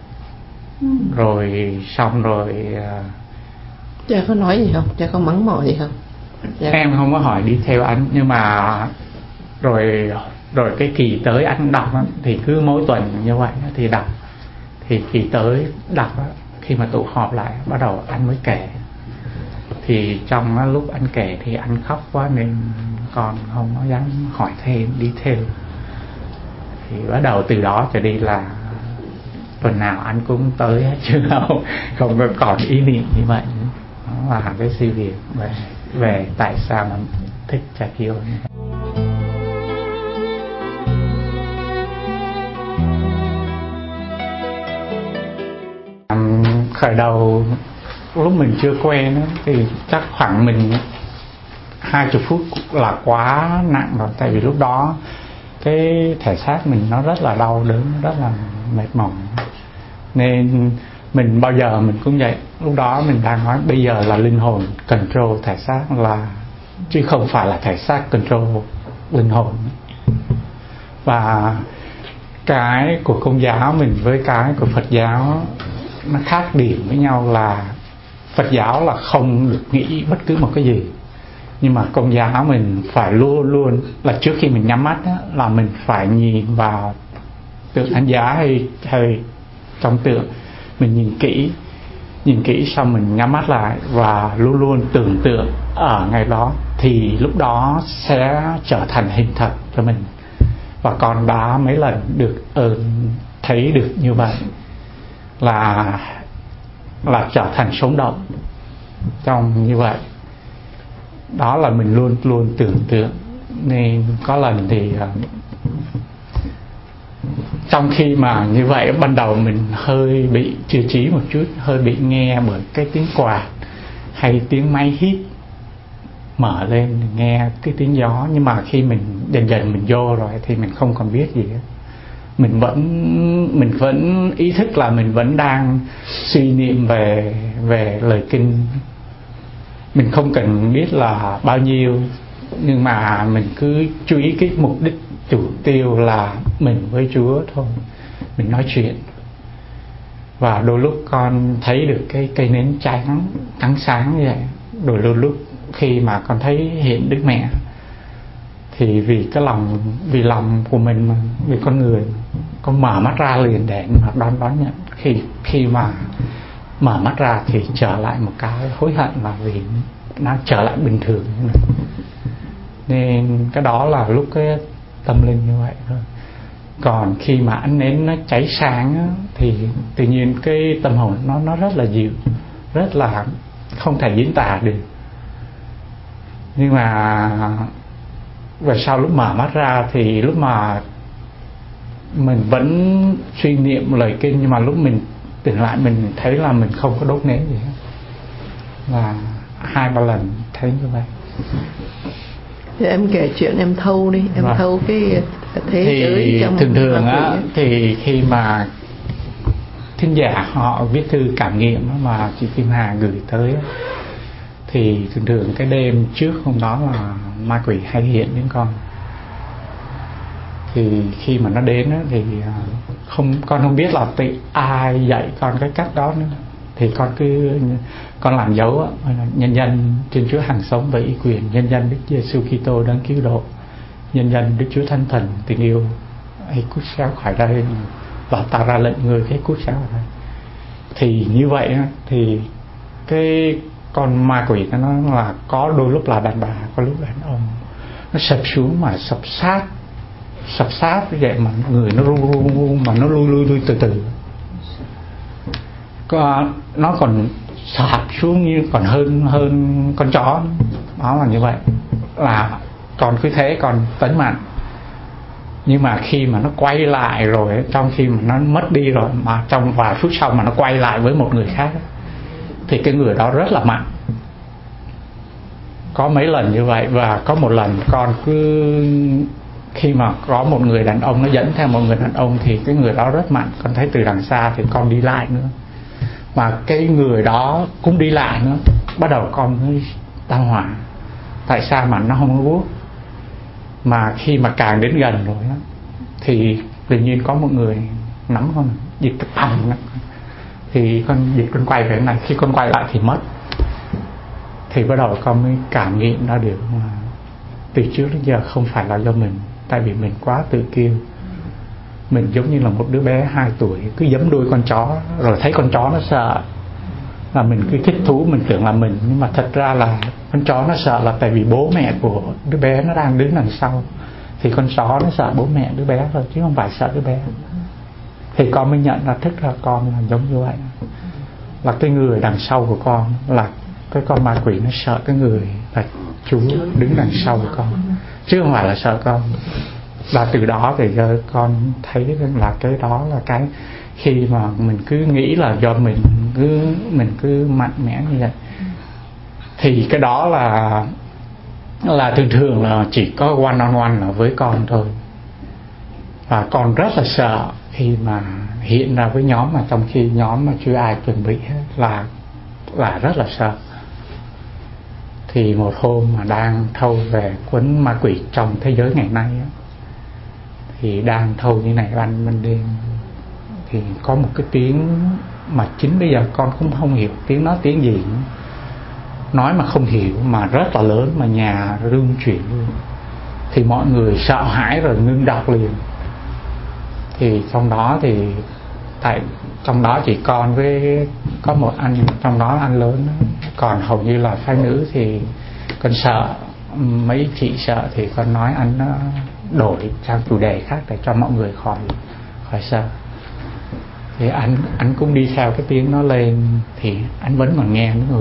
Rồi xong rồi cha có nói gì không, cha có mắng mỏ gì không? Em không có hỏi đi theo anh, nhưng mà rồi cái kỳ tới anh đọc đó, thì cứ mỗi tuần như vậy thì đọc. Thì kỳ tới đọc đó, khi mà tụ họp lại bắt đầu anh mới kể. Thì trong lúc anh kể thì anh khóc quá nên con không có dám hỏi thêm đi theo. Thì bắt đầu từ đó trở đi là tuần nào anh cũng tới hết chứ không có còn ý niệm như vậy. Đó là cái sự việc về tại sao mà thích Cha Pio. Khởi đầu lúc mình chưa quen đó, thì chắc khoảng mình 20 phút là quá nặng rồi, tại vì lúc đó cái thể xác mình nó rất là đau đớn, rất là mệt mỏi, nên mình bao giờ mình cũng vậy. Lúc đó mình đang nói bây giờ là linh hồn control thể xác, là chứ không phải là thể xác control linh hồn. Và cái của Công giáo mình với cái của Phật giáo nó khác điểm với nhau là Phật giáo là không được nghĩ bất cứ một cái gì, nhưng mà Công giáo mình phải luôn luôn là trước khi mình nhắm mắt á, là mình phải nhìn vào tượng thánh giá hay trong tượng, mình nhìn kỹ xong mình nhắm mắt lại và luôn luôn tưởng tượng ở ngày đó, thì lúc đó sẽ trở thành hình thật cho mình. Và con đã mấy lần được thấy được như vậy, là trở thành sống động trong như vậy. Đó là mình luôn luôn tưởng tượng. Nên có lần thì trong khi mà như vậy ban đầu mình hơi bị chia trí một chút, hơi bị nghe bởi cái tiếng quạt hay tiếng máy hít mở lên, nghe cái tiếng gió. Nhưng mà khi mình dần dần mình vô rồi thì mình không còn biết gì hết. Mình vẫn ý thức là mình vẫn đang suy niệm về lời kinh. Mình không cần biết là bao nhiêu, nhưng mà mình cứ chú ý cái mục đích chủ tiêu là mình với Chúa thôi. Mình nói chuyện. Và đôi lúc con thấy được cái cây nến trắng sáng như vậy. Đôi lúc khi mà con thấy hiện Đức Mẹ, thì vì lòng của mình mà, vì con người, con mở mắt ra liền để mà đón nhận. Khi mà mở mắt ra thì trở lại một cái hối hận, là vì nó trở lại bình thường như này. Nên cái đó là lúc cái tâm linh như vậy thôi. Còn khi mà ánh nến nó cháy sáng á, thì tự nhiên cái tâm hồn nó rất là dịu, rất là không thể diễn tả được. Nhưng mà về sau lúc mở mắt ra thì lúc mà mình vẫn suy niệm lời kinh, nhưng mà lúc mình tỉnh lại mình thấy là mình không có đốt nến gì hết. Và 2-3 lần thấy như vậy. Thì em kể chuyện em thâu đi, em thâu cái thế giới trong thường á, thì khi mà thính giả họ viết thư cảm nghiệm mà chị Kim Hà gửi tới, thì thường cái đêm trước hôm đó là ma quỷ hay hiện đến con. Thì khi mà nó đến á, thì con không biết là ai dạy con cái cách đó nữa. Thì con làm dấu á, nhân danh Thiên Chúa hàng sống và ý quyền, nhân danh Đức Giêsu Kitô đấng cứu độ, nhân danh Đức Chúa Thánh Thần tình yêu, hãy cút xéo khỏi đây, và ta ra lệnh người hãy cút xéo khỏi đây. Thì như vậy á, thì cái con ma quỷ nó là có đôi lúc là đàn bà, có lúc đàn ông, nó sập xuống mà sập sát vậy, mà người nó run mà nó lui từ từ. Nó còn sạp xuống như còn hơn con chó. Đó là như vậy, là còn cứ thế còn tấn mạnh. Nhưng mà khi mà nó quay lại rồi, trong khi mà nó mất đi rồi, mà trong vài phút sau mà nó quay lại với một người khác, thì cái người đó rất là mạnh. Có mấy lần như vậy. Và có một lần con cứ khi mà có một người đàn ông nó dẫn theo một người đàn ông, thì cái người đó rất mạnh. Con thấy từ đằng xa thì con đi lại nữa, mà cái người đó cũng đi lại nữa. Bắt đầu con mới tăng hỏa, tại sao mà nó không có guốc. Mà khi mà càng đến gần rồi á, thì tự nhiên có một người nắm con, giật cái tầm đó. Thì con quay về này, khi con quay lại thì mất. Thì bắt đầu con mới cảm nghiệm ra được mà từ trước đến giờ không phải là do mình. Tại vì mình quá tự kiêu. Mình giống như là một đứa bé 2 tuổi cứ giẫm đuôi con chó, rồi thấy con chó nó sợ là mình cứ thích thú, mình tưởng là mình. Nhưng mà thật ra là con chó nó sợ là tại vì bố mẹ của đứa bé nó đang đứng đằng sau. Thì con chó nó sợ bố mẹ đứa bé thôi, chứ không phải sợ đứa bé. Thì con mới nhận ra thức ra con là giống như vậy, là cái người đằng sau của con là cái con ma quỷ, nó sợ cái người là Chúa đứng đằng sau của con, chứ không phải là sợ con. Và từ đó thì con thấy là cái đó là cái khi mà mình cứ nghĩ là do mình cứ mạnh mẽ như vậy, thì cái đó là thường là chỉ có one on one là với con thôi. Và con rất là sợ khi mà hiện ra với nhóm, mà trong khi nhóm mà chưa ai chuẩn bị hết, là rất là sợ. Thì một hôm mà đang thâu về cuốn ma quỷ trong thế giới ngày nay á, thì đang thâu như này ban đêm, thì có một cái tiếng mà chính bây giờ con cũng không hiểu tiếng nói tiếng gì nữa. Nói mà không hiểu, mà rất là lớn, mà nhà rung chuyển luôn. Thì mọi người sợ hãi rồi ngưng đọc liền. Thì trong đó thì trong đó chỉ con với có một anh trong đó, anh lớn đó. Còn hầu như là phái nữ thì con sợ, mấy chị sợ thì con nói anh đổi sang chủ đề khác để cho mọi người khỏi sợ. Thì anh cũng đi theo cái tiếng nó lên, thì anh vẫn còn nghe nó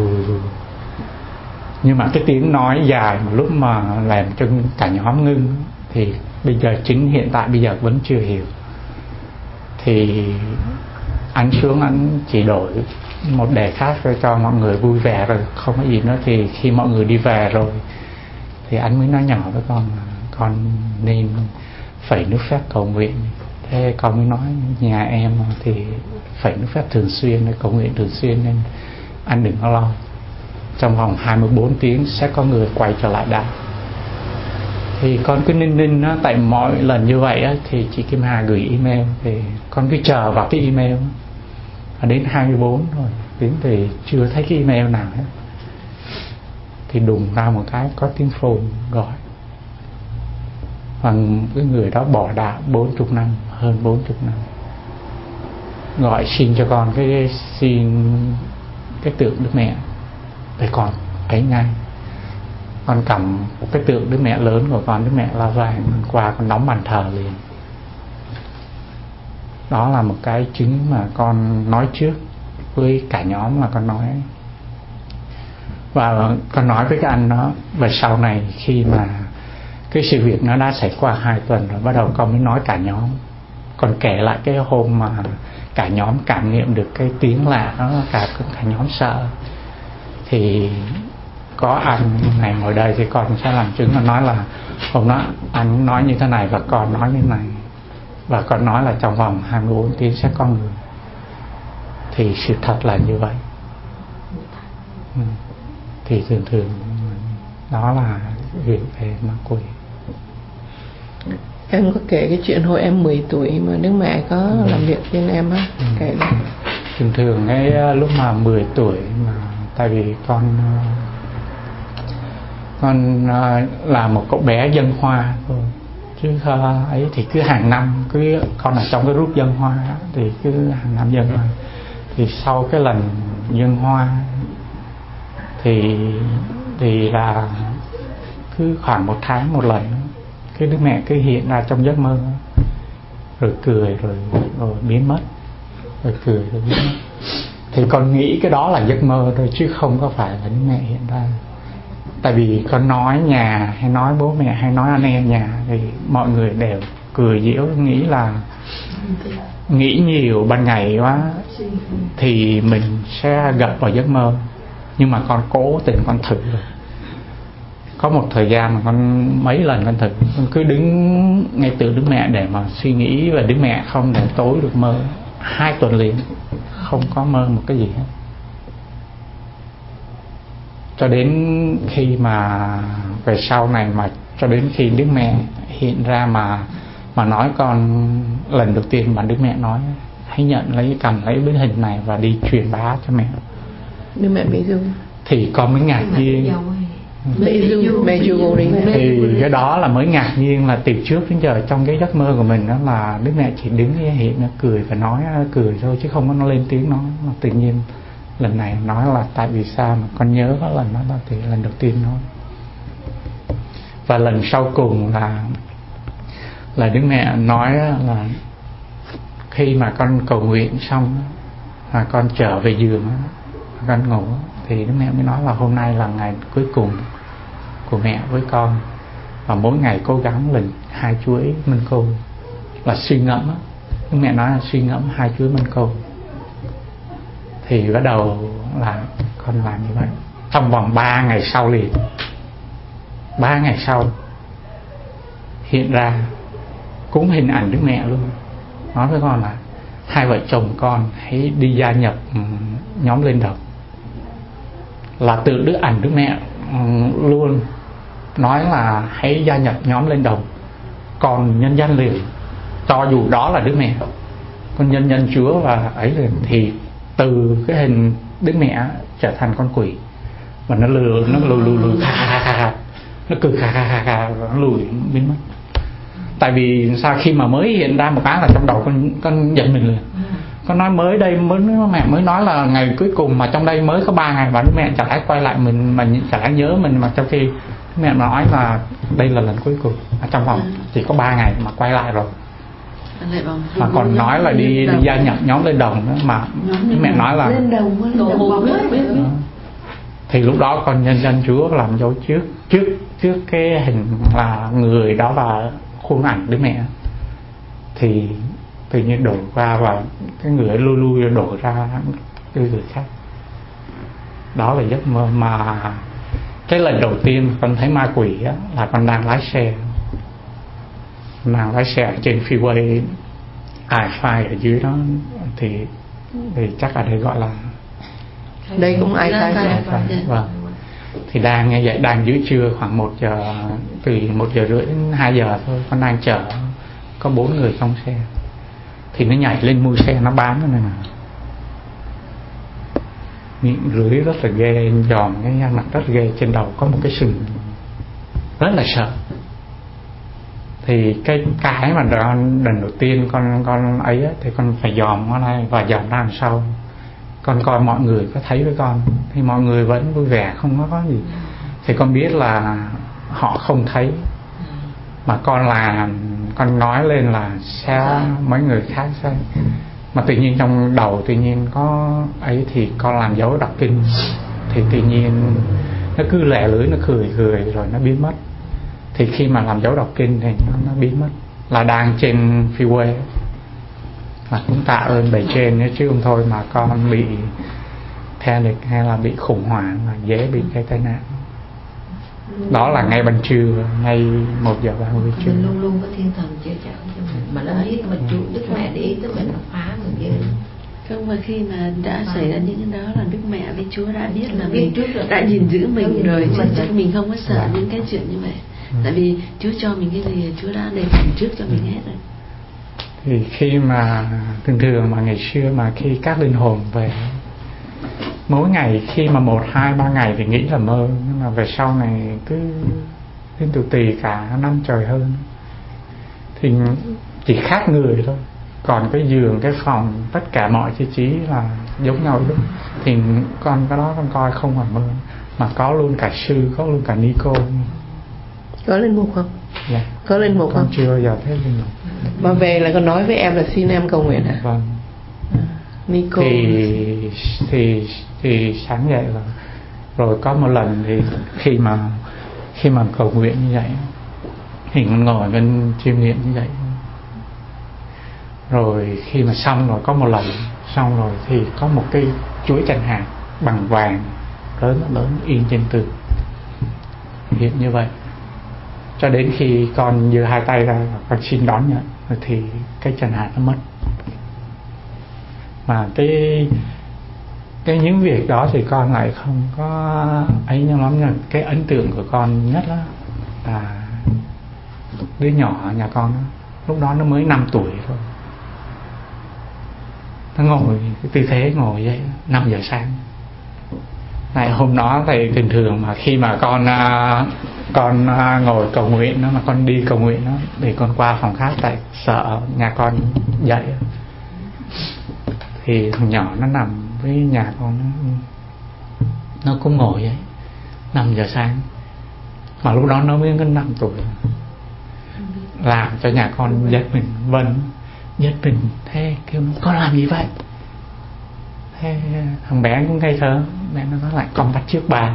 nhưng mà cái tiếng nói dài một lúc mà làm cho cả nhóm ngưng. Thì bây giờ hiện tại bây giờ vẫn chưa hiểu. Thì anh xuống, anh chỉ đổi một đề khác cho mọi người vui vẻ rồi không có gì nữa. Thì khi mọi người đi về rồi thì anh mới nói nhỏ với con là con nên phẩy nước phép cầu nguyện. Thế con mới nói nhà em thì phẩy nước phép thường xuyên, cầu nguyện thường xuyên, nên anh đừng có lo, trong vòng 24 tiếng sẽ có người quay trở lại đáp. Thì con cứ ninh á, tại mỗi lần như vậy á, thì chị Kim Hà gửi email thì con cứ chờ vào cái email. Và đến 24 rồi tiếng thì chưa thấy cái email nào hết. Thì đùng ra một cái có tiếng phone gọi. Và cái người đó bỏ đạo 40 năm, hơn 40 năm, gọi xin cho con cái tượng Đức Mẹ. Để con ấy ngay, con cầm cái tượng Đức Mẹ lớn của con, Đức Mẹ La Vàng, qua con đóng bàn thờ liền. Đó là một cái chứng mà con nói trước với cả nhóm, là con nói. Và con nói với cái anh đó. Và sau này khi mà cái sự việc nó đã xảy qua 2 tuần rồi, bắt đầu con mới nói cả nhóm. Còn kể lại cái hôm mà cả nhóm cảm nghiệm được cái tiếng lạ đó, cả nhóm sợ. Thì có anh này ngồi đây thì con sẽ làm chứng. Nó nói là hôm đó anh nói như thế này và con nói như thế này, và con nói là trong vòng 24 tiếng sẽ có người. Thì sự thật là như vậy. Thì thường đó là việc về ma quỷ. Em có kể cái chuyện hồi em 10 tuổi mà Đức Mẹ có làm việc trên em á, kể đó. Thường cái lúc mà 10 tuổi mà, tại vì con là một cậu bé dân hoa thôi, chứ ấy thì cứ hàng năm con ở trong cái group dân hoa đó, thì cứ hàng năm dân hoa. Thì sau cái lần dân hoa thì là cứ khoảng 1 tháng một lần, cái Đức Mẹ cứ hiện ra trong giấc mơ, rồi cười rồi biến mất, rồi cười rồi biến mất. Thì con nghĩ cái đó là giấc mơ thôi, chứ không có phải là Đức Mẹ hiện ra. Tại vì con nói nhà, hay nói bố mẹ, hay nói anh em nhà, thì mọi người đều cười giễu, nghĩ nhiều ban ngày quá thì mình sẽ gặp vào giấc mơ. Nhưng mà con cố tình con thử rồi. Có một thời gian mà con mấy lần con thử, con cứ đứng ngay tượng Đức Mẹ để mà suy nghĩ về Đức Mẹ, không để tối được mơ. 2 tuần liền không có mơ một cái gì hết. Cho đến khi mà về sau này, mà cho đến khi Đức Mẹ hiện ra mà nói con lần đầu tiên, mà Đức Mẹ nói hãy nhận lấy, cầm lấy cái hình này và đi truyền bá cho mẹ. Đức Mẹ Mỹ Dương. Thì con mới ngạc nhiên. Mẹ thì cái đó là mới ngạc nhiên, là từ trước đến giờ trong cái giấc mơ của mình đó là Đức Mẹ chỉ đứng hiện, nó cười và nói cười thôi, chứ không có nó lên tiếng nói. Mà tự nhiên lần này nói là tại vì sao mà con nhớ có lần đó thì lần đầu tiên nói. Và lần sau cùng là Đức Mẹ nói là khi mà con cầu nguyện xong mà con trở về giường con ngủ thì Đức Mẹ mới nói là hôm nay là ngày cuối cùng của mẹ với con, và mỗi ngày cố gắng lần 2 chuỗi mân côi, là suy ngẫm á. Đức Mẹ nói là suy ngẫm 2 chuỗi mân côi. Thì bắt đầu là con làm như vậy trong vòng 3 ngày sau liền. 3 ngày sau hiện ra cũng hình ảnh Đức Mẹ luôn, nói với con là hai vợ chồng con hãy đi gia nhập nhóm lên đồng. Là tự Đức ảnh Đức Mẹ luôn nói là hãy gia nhập nhóm lên đồng. Còn nhân danh liền, cho dù đó là Đức Mẹ, con nhân danh Chúa và ấy liền, thì từ cái hình Đức Mẹ trở thành con quỷ, và nó lùi nó cười kha nó lùi biến mất. Tại vì sao, khi mà mới hiện ra một cái là trong đầu con giật mình liền. Con nói mới đây mẹ mới nói là ngày cuối cùng, mà trong đây mới có 3 ngày, và mẹ chả lẽ quay lại mình mà chả lẽ nhớ mình, mà trong khi mẹ nói là đây là lần cuối cùng, trong vòng chỉ có 3 ngày mà quay lại rồi, mà còn nói là đi gia nhập nhóm lên đồng nữa, mà mẹ nói là lên đồng thì lúc đó con nhân danh Chúa làm dấu trước cái hình là người đó là khuôn ảnh Đức Mẹ, thì tự nhiên đổ qua và cái người ấy lui đổ ra người khác. Đó là giấc mơ mà cái lần đầu tiên con thấy ma quỷ á, là con đang lái xe ở trên freeway I-5 ở dưới đó, thì chắc ở đây gọi là đây cũng I-5. Vâng. Thì đang nghe vậy, đang giữa trưa khoảng 1 giờ, từ 1 giờ rưỡi đến 2 giờ thôi, con đang chở có 4 người trong xe, thì nó nhảy lên mui xe, nó bám cái này nè, miệng lưỡi rất là ghê, giòn cái da mặt rất ghê, trên đầu có một cái sừng rất là sợ. Thì cái mà lần đầu tiên con ấy á, thì con phải dòm nó này và dòm ra đằng sau, con coi mọi người có thấy với con, thì mọi người vẫn vui vẻ, không có gì, thì con biết là họ không thấy, mà con nói lên là sẽ mấy người khác sẽ, mà tự nhiên trong đầu tự nhiên có ấy, thì con làm dấu đọc kinh, thì tự nhiên nó cứ lẻ lưỡi, nó cười rồi nó biến mất. Thì khi mà làm dấu đọc kinh thì nó biến mất, là đang trên freeway. Mà cũng tạ ơn bề trên ấy, chứ không thôi mà con bị panic hay là bị khủng hoảng, là dễ bị cái tai nạn. Đó là ngay ban trưa, ngay 1:30 trưa. Mình luôn luôn có thiên thần che chở cho mình, mà nó biết mà Chúa Đức Mẹ để ý tới mình, nó phá mình ghê. Không, mà khi mà đã xảy ra những cái đó là Đức Mẹ với Chúa đã biết là mình đã gìn giữ mình rồi, chứ mình không có sợ những cái chuyện như vậy. Tại vì Chúa cho mình cái gì Chúa đã đề phòng trước cho mình hết rồi. Thì khi mà thường mà ngày xưa mà khi các linh hồn về, mỗi ngày khi mà 1, 2, 3 ngày thì nghĩ là mơ, nhưng mà về sau này cứ liên tục tùy cả năm trời hơn, thì chỉ khác người thôi, còn cái giường, cái phòng, tất cả mọi chi trí là giống nhau đúng. Thì con cái đó con coi không phải mơ, mà có luôn cả sư, có luôn cả Nico. Có linh mục không? Dạ. Có linh mục con không? chưa bao giờ thấy linh mục. Mà về là con nói với em là xin em cầu nguyện hả? Vâng. Nico thì sáng dậy là rồi có một lần thì khi mà cầu nguyện như vậy thì con ngồi bên chiêm nghiệm như vậy, rồi khi mà xong rồi có một lần xong rồi thì có một cái chuỗi chanh hạt bằng vàng lớn in trên tường hiện như vậy, cho đến khi con giơ 2 tay ra và con xin đón nhận, rồi thì cái chanh hạt nó mất. Mà cái những việc đó thì con lại không có ấy nhau lắm, nhưng cái ấn tượng của con nhất là đứa nhỏ nhà con đó, lúc đó nó mới 5 tuổi thôi, nó ngồi cái tư thế ngồi vậy 5 giờ sáng. Này hôm đó thì thường mà khi mà con ngồi cầu nguyện đó, mà con đi cầu nguyện đó, để con qua phòng khác tại sợ nhà con dậy, thì thằng nhỏ nó nằm với nhà con, nó cũng ngồi vậy 5 giờ sáng, mà lúc đó nó mới có 5 tuổi, làm cho nhà con giật mình. Vâng, giật mình, thế kêu con làm gì vậy? Thế thằng bé cũng ngây thơ, mẹ nó nói lại con bắt chước bà.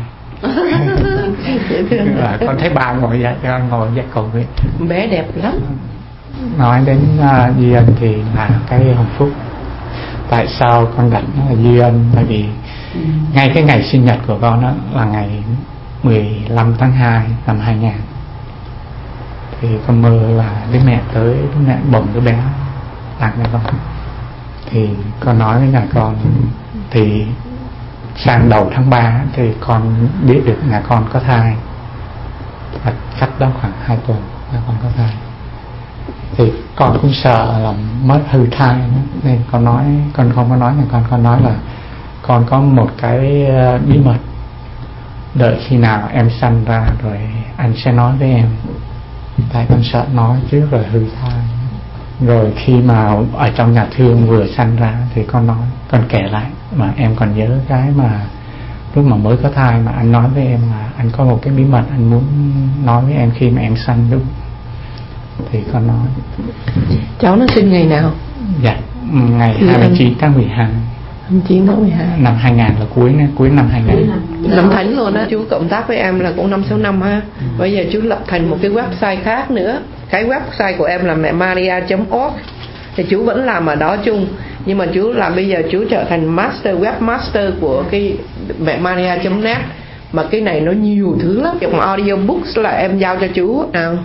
Con thấy bà ngồi dậy, con ngồi dậy cầu nguyện. Bé đẹp lắm. Nói đến Duy Ân thì là cái hồng phúc. Tại sao con đặt nó là Duy Ân? Bởi vì ngay cái ngày sinh nhật của con đó là ngày 15 tháng 2 năm 2000. Thì con mơ là đứa mẹ tới, đứa mẹ bồng đứa bé tặng cho con. Thì con nói với nhà con, thì sang đầu tháng 3 thì con biết được là con có thai, và cách đó khoảng 2 tuần là con có thai. Thì con cũng sợ là mất hư thai nên con nói, con không có nói là con nói là con có một cái bí mật, đợi khi nào em sanh ra rồi anh sẽ nói với em. Tại con sợ nói trước rồi hư thai. Rồi khi mà ở trong nhà thương vừa sanh ra thì con nói, con kể lại mà em còn nhớ cái mà lúc mà mới có thai mà anh nói với em là anh có một cái bí mật anh muốn nói với em khi mà em sanh, đúng. Thì con nói. Cháu nó sinh ngày nào? Dạ, ngày 29 tháng 12 29 tháng 12 năm 2000, là cuối năm 2000. Năm Thánh luôn á. Chú cộng tác với em là cũng 5-6 năm ha. Bây giờ chú lập thành một cái website khác nữa. Cái website của em là mẹmaria.org. Thì chú vẫn làm ở đó chung, nhưng mà chú làm bây giờ chú trở thành webmaster của cái mẹmaria.net. Mà cái này nó nhiều thứ lắm. Trong audiobooks là em giao cho chú nào.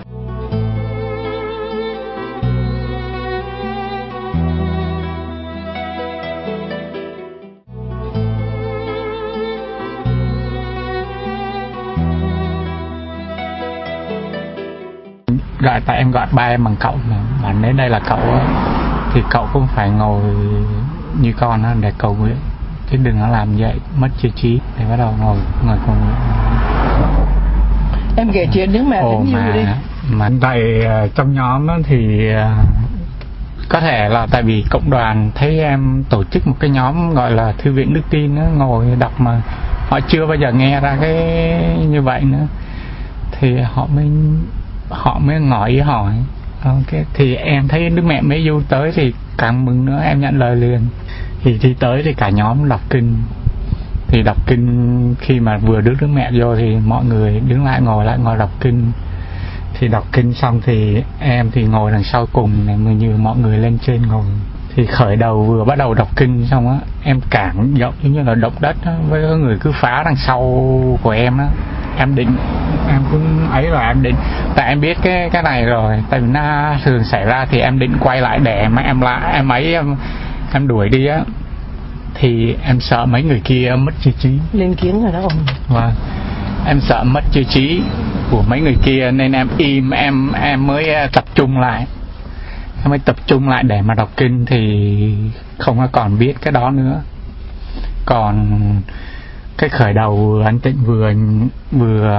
Gọi tại em gọi ba em bằng cậu mà nếu đây là cậu á, thì cậu cũng phải ngồi như con á để cầu nguyện, chứ đừng có làm vậy mất trí trí để bắt đầu ngồi cầu nguyện. Em kể chuyện đứa mẹ tính như đi. Mà tại trong nhóm á thì có thể là tại vì cộng đoàn thấy em tổ chức một cái nhóm gọi là Thư viện Đức Tin á, ngồi đọc mà họ chưa bao giờ nghe ra cái như vậy nữa, thì họ mới ngỏ ý hỏi. Ok, thì em thấy đứa mẹ mấy du tới thì càng mừng nữa, em nhận lời liền. Thì đi tới thì cả nhóm đọc kinh. Thì đọc kinh khi mà vừa đứa mẹ vô thì mọi người đứng lại ngồi đọc kinh. Thì đọc kinh xong thì em thì ngồi đằng sau cùng này, như mọi người lên trên ngồi. Thì khởi đầu vừa bắt đầu đọc kinh xong á, em cảm giọng giống như là động đất á, với người cứ phá đằng sau của em á. Em định, em cũng ấy rồi, em định, tại em biết cái này rồi, tại vì nó thường xảy ra, thì em định quay lại để mà em đuổi đi á. Thì em sợ mấy người kia mất trí. Lên tiếng rồi đó ông. Vâng, em sợ mất trí của mấy người kia nên em im, em mới tập trung lại. Em mới tập trung lại để mà đọc kinh, thì không có còn biết cái đó nữa. Còn cái khởi đầu anh Tịnh vừa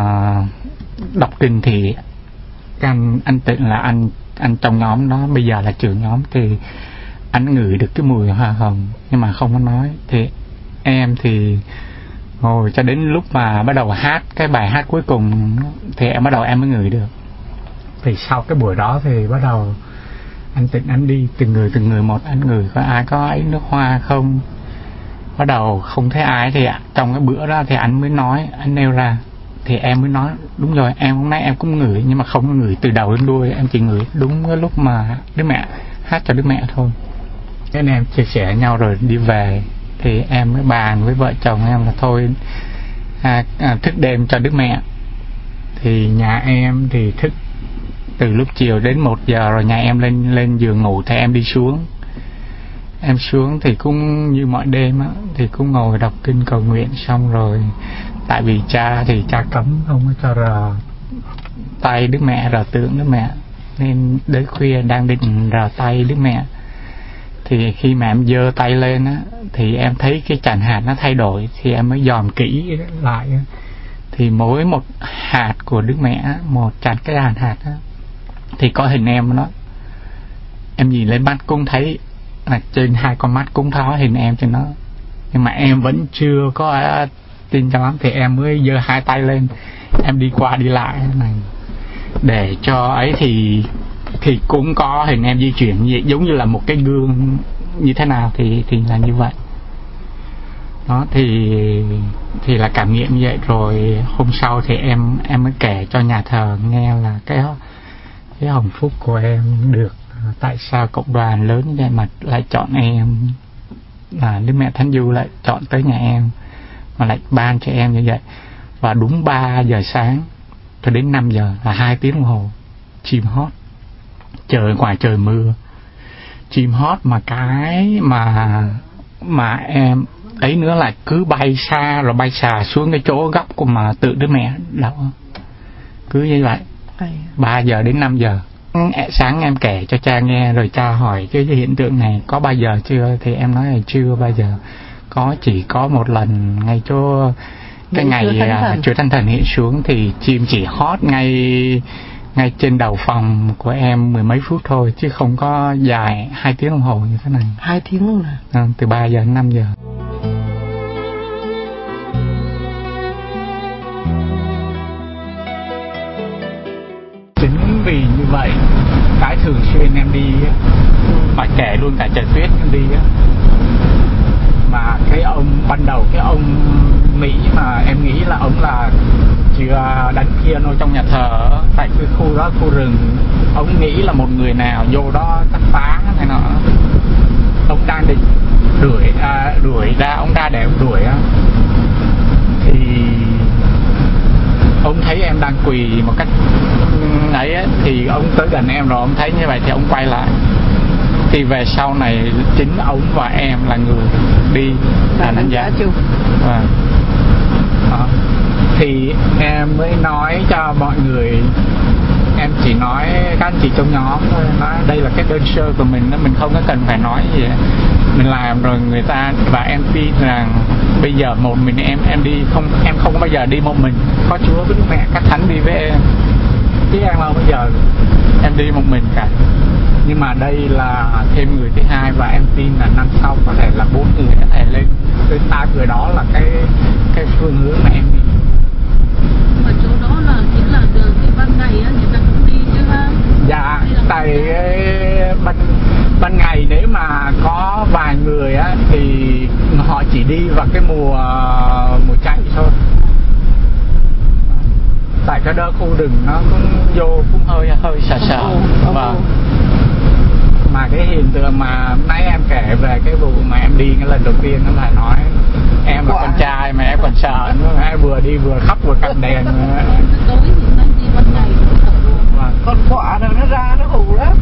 đọc kinh thì anh Tịnh là anh trong nhóm đó, bây giờ là trưởng nhóm, thì anh ngửi được cái mùi hoa hồng nhưng mà không có nói. Thì em thì ngồi cho đến lúc mà bắt đầu hát cái bài hát cuối cùng thì em mới ngửi được. Thì sau cái buổi đó thì bắt đầu anh Tịnh anh đi từng người một, anh ngửi có ai có ấy nước hoa không. Bắt đầu không thấy ai thì trong cái bữa đó thì anh mới nói, anh nêu ra. Thì em mới nói đúng rồi, em hôm nay em cũng ngửi nhưng mà không có ngửi từ đầu đến đuôi, em chỉ ngửi đúng cái lúc mà đứa mẹ hát cho đứa mẹ thôi. Thế nên em chia sẻ nhau rồi đi về thì em mới bàn với vợ chồng em là thôi thức đêm cho đứa mẹ. Thì nhà em thì thức từ lúc chiều đến 1 giờ rồi, nhà em lên giường ngủ thì em đi xuống. Em xuống thì cũng như mọi đêm á, thì cũng ngồi đọc kinh cầu nguyện xong rồi. Tại vì cha cấm không có cho rờ tay đứa mẹ, rờ tượng đứa mẹ, nên đến khuya đang định rờ tay đứa mẹ. Thì khi mà em giơ tay lên á, thì em thấy cái chành hạt nó thay đổi. Thì em mới dòm kỹ lại. Thì mỗi một hạt của đứa mẹ, một chành cái hạt á, thì có hình em đó. Em nhìn lên mắt cũng thấy là trên 2 con mắt cũng có hình em trên nó. Nhưng mà em vẫn chưa có tin cho lắm, thì em mới giơ 2 tay lên, em đi qua đi lại này để cho ấy. Thì thì cũng có hình em di chuyển gì, giống như là một cái gương như thế nào thì là như vậy đó. Thì là cảm nghiệm như vậy. Rồi hôm sau thì em mới kể cho nhà thờ nghe là cái hồng phúc của em được, tại sao cộng đoàn lớn như vậy mà lại chọn em, là Đức Mẹ Thánh Du lại chọn tới nhà em mà lại ban cho em như vậy. Và đúng 3 giờ sáng cho đến 5 giờ là 2 tiếng đồng hồ chim hót, trời ngoài trời mưa, chim hót mà cái mà em ấy nữa là cứ bay xa rồi bay xà xuống cái chỗ góc của mà tự Đức Mẹ đậu, cứ như vậy 3 giờ đến 5 giờ. Sáng em kể cho cha nghe rồi cha hỏi cái hiện tượng này có bao giờ chưa, thì em nói là chưa bao giờ, chỉ có một lần ngay chỗ cái ngày Chúa Thánh Thần hiện xuống thì chim chỉ hót ngay trên đầu phòng của em 10 mấy phút thôi, chứ không có dài 2 tiếng đồng hồ như thế này. 2 tiếng luôn à? Từ 3 giờ đến 5 giờ. Chính vì như vậy, cái thường xuyên em đi á, mà kể luôn cả trời tuyết em đi á, mà cái ông ban đầu cái ông Mỹ mà em nghĩ là ông là chưa đánh piano trong nhà thờ, tại cái khu đó khu rừng, ông nghĩ là một người nào vô đó cắt phá hay nọ, ông đang định đuổi ra, ông ra để ông đuổi á, thì ông thấy em đang quỳ một cách ấy á, thì ông tới gần em rồi ông thấy như vậy thì ông quay lại. Thì về sau này chính ông và em là người đi đánh giá chung. Thì em mới nói cho mọi người, em chỉ nói các anh chị trong nhóm thôi, nói đây là cái đơn sơ của mình, mình không có cần phải nói gì, mình làm rồi người ta, và em tin rằng bây giờ một mình em đi, em không bao giờ đi một mình, có Chúa với Đức Mẹ các thánh đi với em, chứ em không bao giờ em đi một mình cả. Nhưng mà đây là thêm người thứ hai, và em tin là năm sau có thể là 4 người có thể lên 8 người, đó là cái phương hướng mà em đi. Mà chỗ đó là chính là từ cái ban ngày á, người ta cũng đi chứ ha? Dạ, tại ban ngày nếu mà có vài người á thì họ chỉ đi vào cái mùa chạy thôi. Tại cái đó khu rừng nó cũng vô cũng hơi sợ. Vâng. Mà cái hiện tượng mà nãy em kể về cái vụ mà em đi cái lần đầu tiên nó là nói em là con trai mà em còn sợ nữa, em vừa đi vừa khóc vừa cầm đèn. Tối thì nó đi ban ngày cũng sợ luôn. Vâng. Con quạ rồi nó ra nó hù lắm.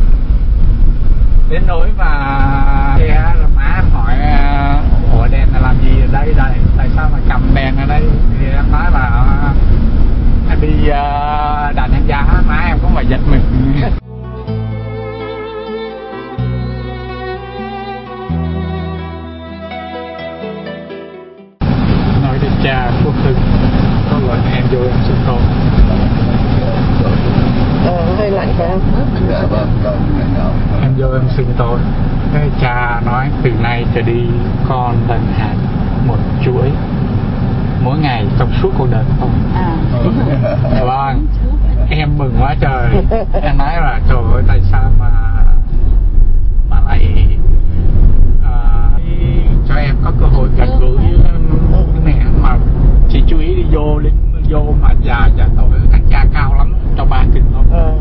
Đến nỗi mà má em hỏi ủa đèn là làm gì ở đây, tại sao mà cầm đèn ở đây, thì em nói là em đi đàn em giá, má em cũng phải giật mình. Nói đến cha Phúc Hưng, có lần em vô em sinh con. Hơi lạnh phải không? Em vô em sinh tôi, cái cha nói từ nay trở đi con lần hạt một chuỗi mỗi ngày trong suốt cuộc đời con. Vâng, em mừng quá trời. Em nói là trời ơi tại sao mà lại cho em có cơ hội gần gũi với mẹ, mà chỉ chú ý đi vô mà già tội anh cha cao lắm, trong 3 kinh thôi.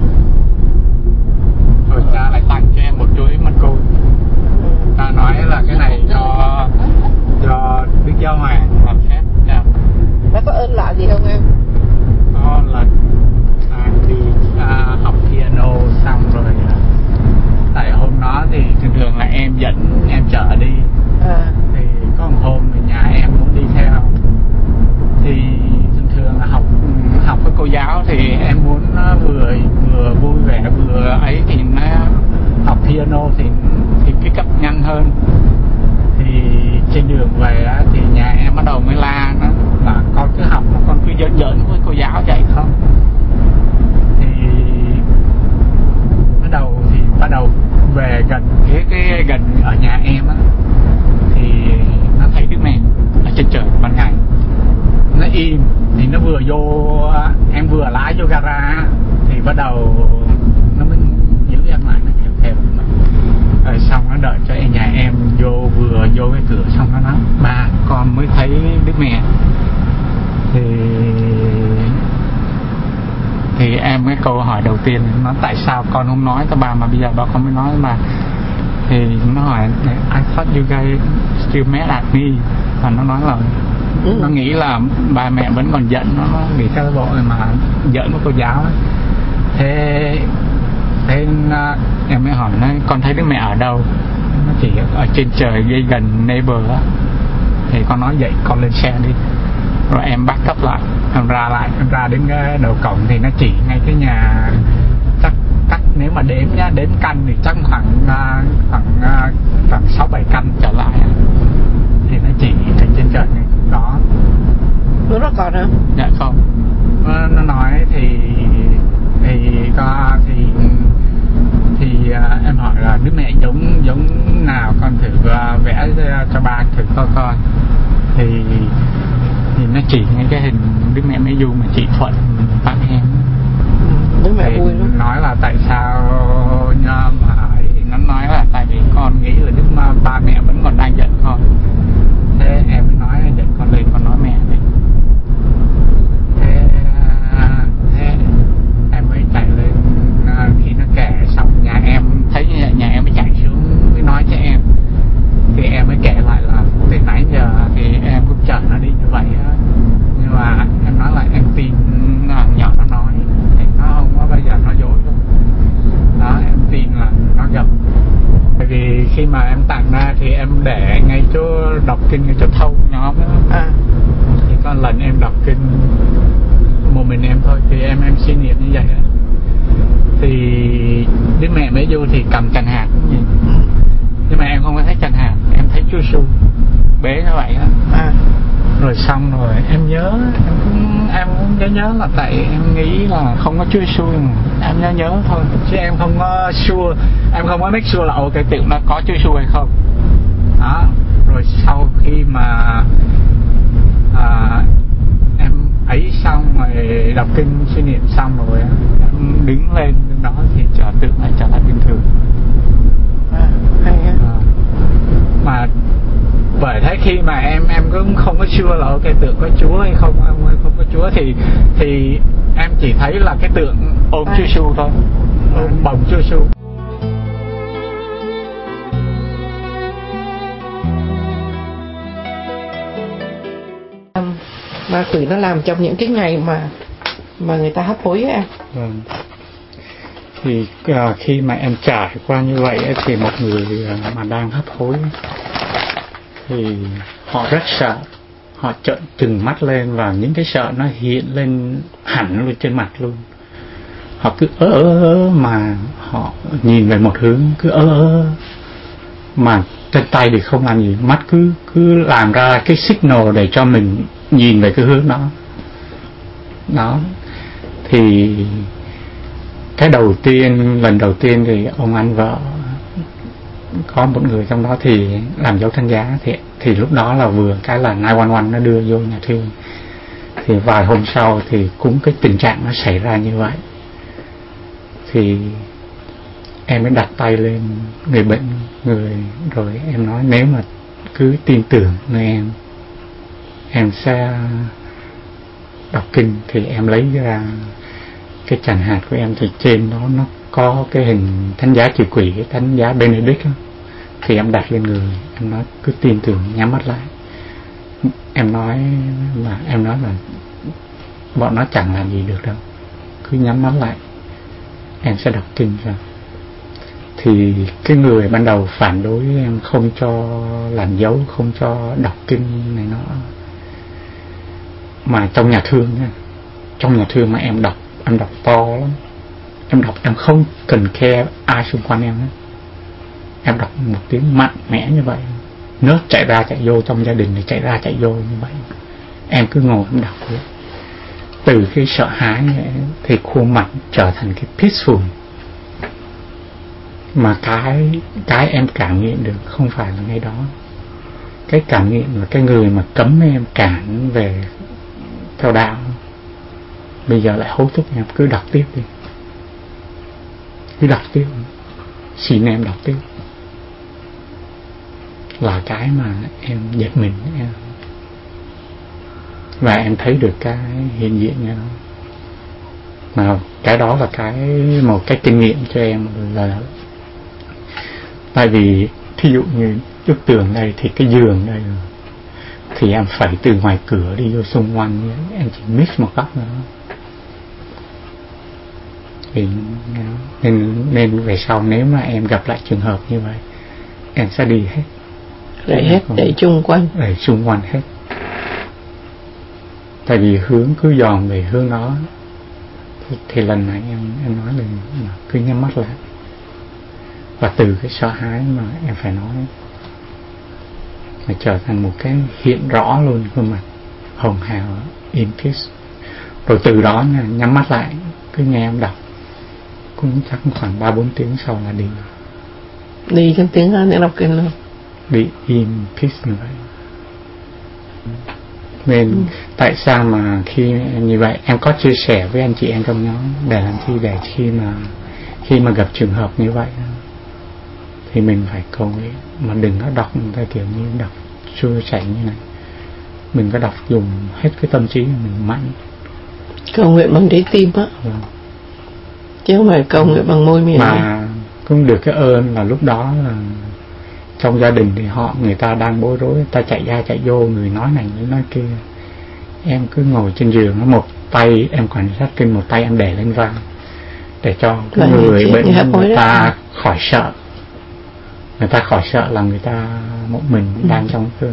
Rồi cha lại tặng cho em một chuỗi măng côi. Ta nói là cái này do Đức Giáo Hoàng làm phép cha. Nó có ơn lạ gì không em? Có là đi học piano xong rồi, tại hôm đó thì thường là em dẫn em chở đi, thì có một hôm thì nhà em muốn đi theo, thì thường là học với cô giáo thì em muốn nó vừa vui vẻ vừa ấy, thì nó học piano thì pick up nhanh hơn. Thì trên đường về thì nhà em bắt đầu mới la nó là con cứ học mà con cứ giỡn với cô giáo vậy không. Thì bắt đầu về gần cái gần ở nhà em á, thì nó thấy Đức Mẹ ở trên trời ban ngày, nó im, thì nó vừa vô, em vừa lái vô gara thì bắt đầu nó mới vô cái cửa xong nó nói ba con mới thấy Đức Mẹ. Thì em cái câu hỏi đầu tiên nó tại sao con không nói cho ba mà bây giờ ba con mới nói mà. Thì nó hỏi I thought you guys still mad at me, và nó nói là nó nghĩ là ba mẹ vẫn còn giận, nó nghĩ theo bộ mà giận với cô giáo ấy. Thế em mới hỏi nó con thấy Đức Mẹ ở đâu, nó chỉ ở trên trời ngay gần neighbor á. Thì con nói vậy con lên xe đi, rồi em bắt cấp lại, em ra đến đầu cổng thì nó chỉ ngay cái nhà, chắc nếu mà đếm nhá, đếm căn thì chắc khoảng 6-7 căn trở lại. Thì nó chỉ ở trên trời này đó. Lúc đó còn hả? Dạ không. Nó nói thì em hỏi là Đức Mẹ giống nào, con thử vẽ cho ba thử coi. Thì nó chỉ ngay cái hình Đức Mẹ Mẹ Du mà chị Thuận tặng em. Đức Mẹ vui lắm. Nói là tại sao mà nó nói là tại vì con nghĩ là ba mẹ vẫn còn đang giận con. Thế em mới nói giận con lên, con nói mẹ đi. Thế em mới chạy lên, khi nó kể xong nhà em thấy nhà em mới chạy xuống mới nói cho em. Thì em mới kể lại là từ nãy giờ thì em cũng chờ nó đi như vậy á, nhưng mà em nói là em tin nhỏ nó nói thì nó không có bây giờ nó dối luôn đó, em tin là nó gặp. Bởi vì khi mà em tặng ra thì em để ngay chỗ đọc kinh, ngay chỗ thâu nhóm đó. Thì có lần em đọc kinh một mình em thôi, thì em suy niệm như vậy đó. Thì Đức Mẹ Mẹ Du thì cầm cành hạt cũng nhìn, nhưng mà em không có thấy cành hạt, em thấy Chúa Giêsu bế như vậy đó. Rồi xong rồi em nhớ, em cũng nhớ là tại em nghĩ là không có Chúa Giêsu, em nhớ thôi, chứ em không có sure, em không có make sure là cái tượng nó có Chúa Giêsu hay không đó. Rồi sau khi mà em ấy xong rồi đọc kinh suy niệm xong rồi em đứng lên đó thì tượng lại trở lại bình thường. Mà bởi thế khi mà em cũng không có sure là cái tượng có Chúa hay không, em không có Chúa thì em chỉ thấy là cái tượng ôm Chúa Giêsu thôi, ôm bồng Chúa Giêsu. Ma quỷ nó làm trong những cái ngày mà người ta hấp hối á em. Vâng. Thì khi mà em trải qua như vậy thì một người mà đang hấp hối thì họ rất sợ, họ trợn trừng mắt lên và những cái sợ nó hiện lên hẳn luôn trên mặt luôn. Họ cứ mà họ nhìn về một hướng, cứ mà trên tay thì không làm gì, mắt cứ làm ra cái signal để cho mình nhìn về cái hướng đó. Thì cái lần đầu tiên thì ông anh vợ có một người trong đó thì làm dấu thánh giá, thì lúc đó là vừa cái là 911 nó đưa vô nhà thương. Thì vài hôm sau thì cũng cái tình trạng nó xảy ra như vậy. Thì em mới đặt tay lên người bệnh, rồi em nói nếu mà cứ tin tưởng nơi em sẽ đọc kinh. Thì em lấy ra cái chành hạt của em, thì trên đó nó có cái hình thánh giá trừ quỷ, cái thánh giá Benedict đó. Thì em đặt lên người, em nói cứ tin tưởng, nhắm mắt lại. Em nói là bọn nó chẳng làm gì được đâu, cứ nhắm mắt lại, em sẽ đọc kinh ra. Thì cái người ban đầu phản đối em, không cho làm dấu, không cho đọc kinh này nọ, mà trong nhà thương mà em đọc to lắm. Em không cần care ai xung quanh em hết. Em đọc một tiếng mạnh mẽ như vậy, nước chạy ra chạy vô trong gia đình thì chạy ra chạy vô như vậy. Em cứ ngồi em đọc vậy. Từ cái sợ hãi thì khuôn mặt trở thành cái peaceful. Mà cái em cảm nghiệm được không phải là ngay đó. Cái cảm nghiệm là cái người mà cấm em cản về theo đạo bây giờ lại hối thúc em cứ đọc tiếp đi, cứ đọc tiếp, xin em đọc tiếp. là cái mà em giật mình em. Và em thấy được cái hiện diện như đó, mà cái đó là một cái kinh nghiệm cho em là, tại vì thí dụ như bức tường đây thì cái giường đây thì em phải từ ngoài cửa đi vô xung quanh, em chỉ miss một góc nữa thì nên về sau nếu mà em gặp lại trường hợp như vậy em sẽ đi hết, để chung quanh hết, tại vì hướng cứ dòm về hướng đó. Thì lần này em nói là cứ nhắm mắt lại, và từ cái sợ hãi mà em phải nói mà trở thành một cái hiện rõ luôn khuôn mặt hồng hào in peace. Rồi từ đó nha, nhắm mắt lại cứ nghe em đọc, cũng chắc khoảng 3-4 tiếng sau là đi trong tiếng Hán để đọc kinh luôn, đi in peace như vậy. Nên tại sao mà khi như vậy em có chia sẻ với anh chị em trong nhóm để làm chi, để khi mà gặp trường hợp như vậy thì mình phải cầu nguyện, mà đừng có đọc theo kiểu như đọc trôi chảy như này. Mình có đọc dùng hết cái tâm trí mình mạnh, cầu nguyện bằng trái tim á, chứ không phải cầu nguyện bằng môi miệng. Mà cũng được cái ơn là lúc đó là trong gia đình thì người ta đang bối rối, ta chạy ra chạy vô, người nói này người nói kia, em cứ ngồi trên giường, một tay em quản sát kinh, một tay em để lên vai để cho cái người bệnh người ta khỏi sợ, là người ta một mình đang trong cơn.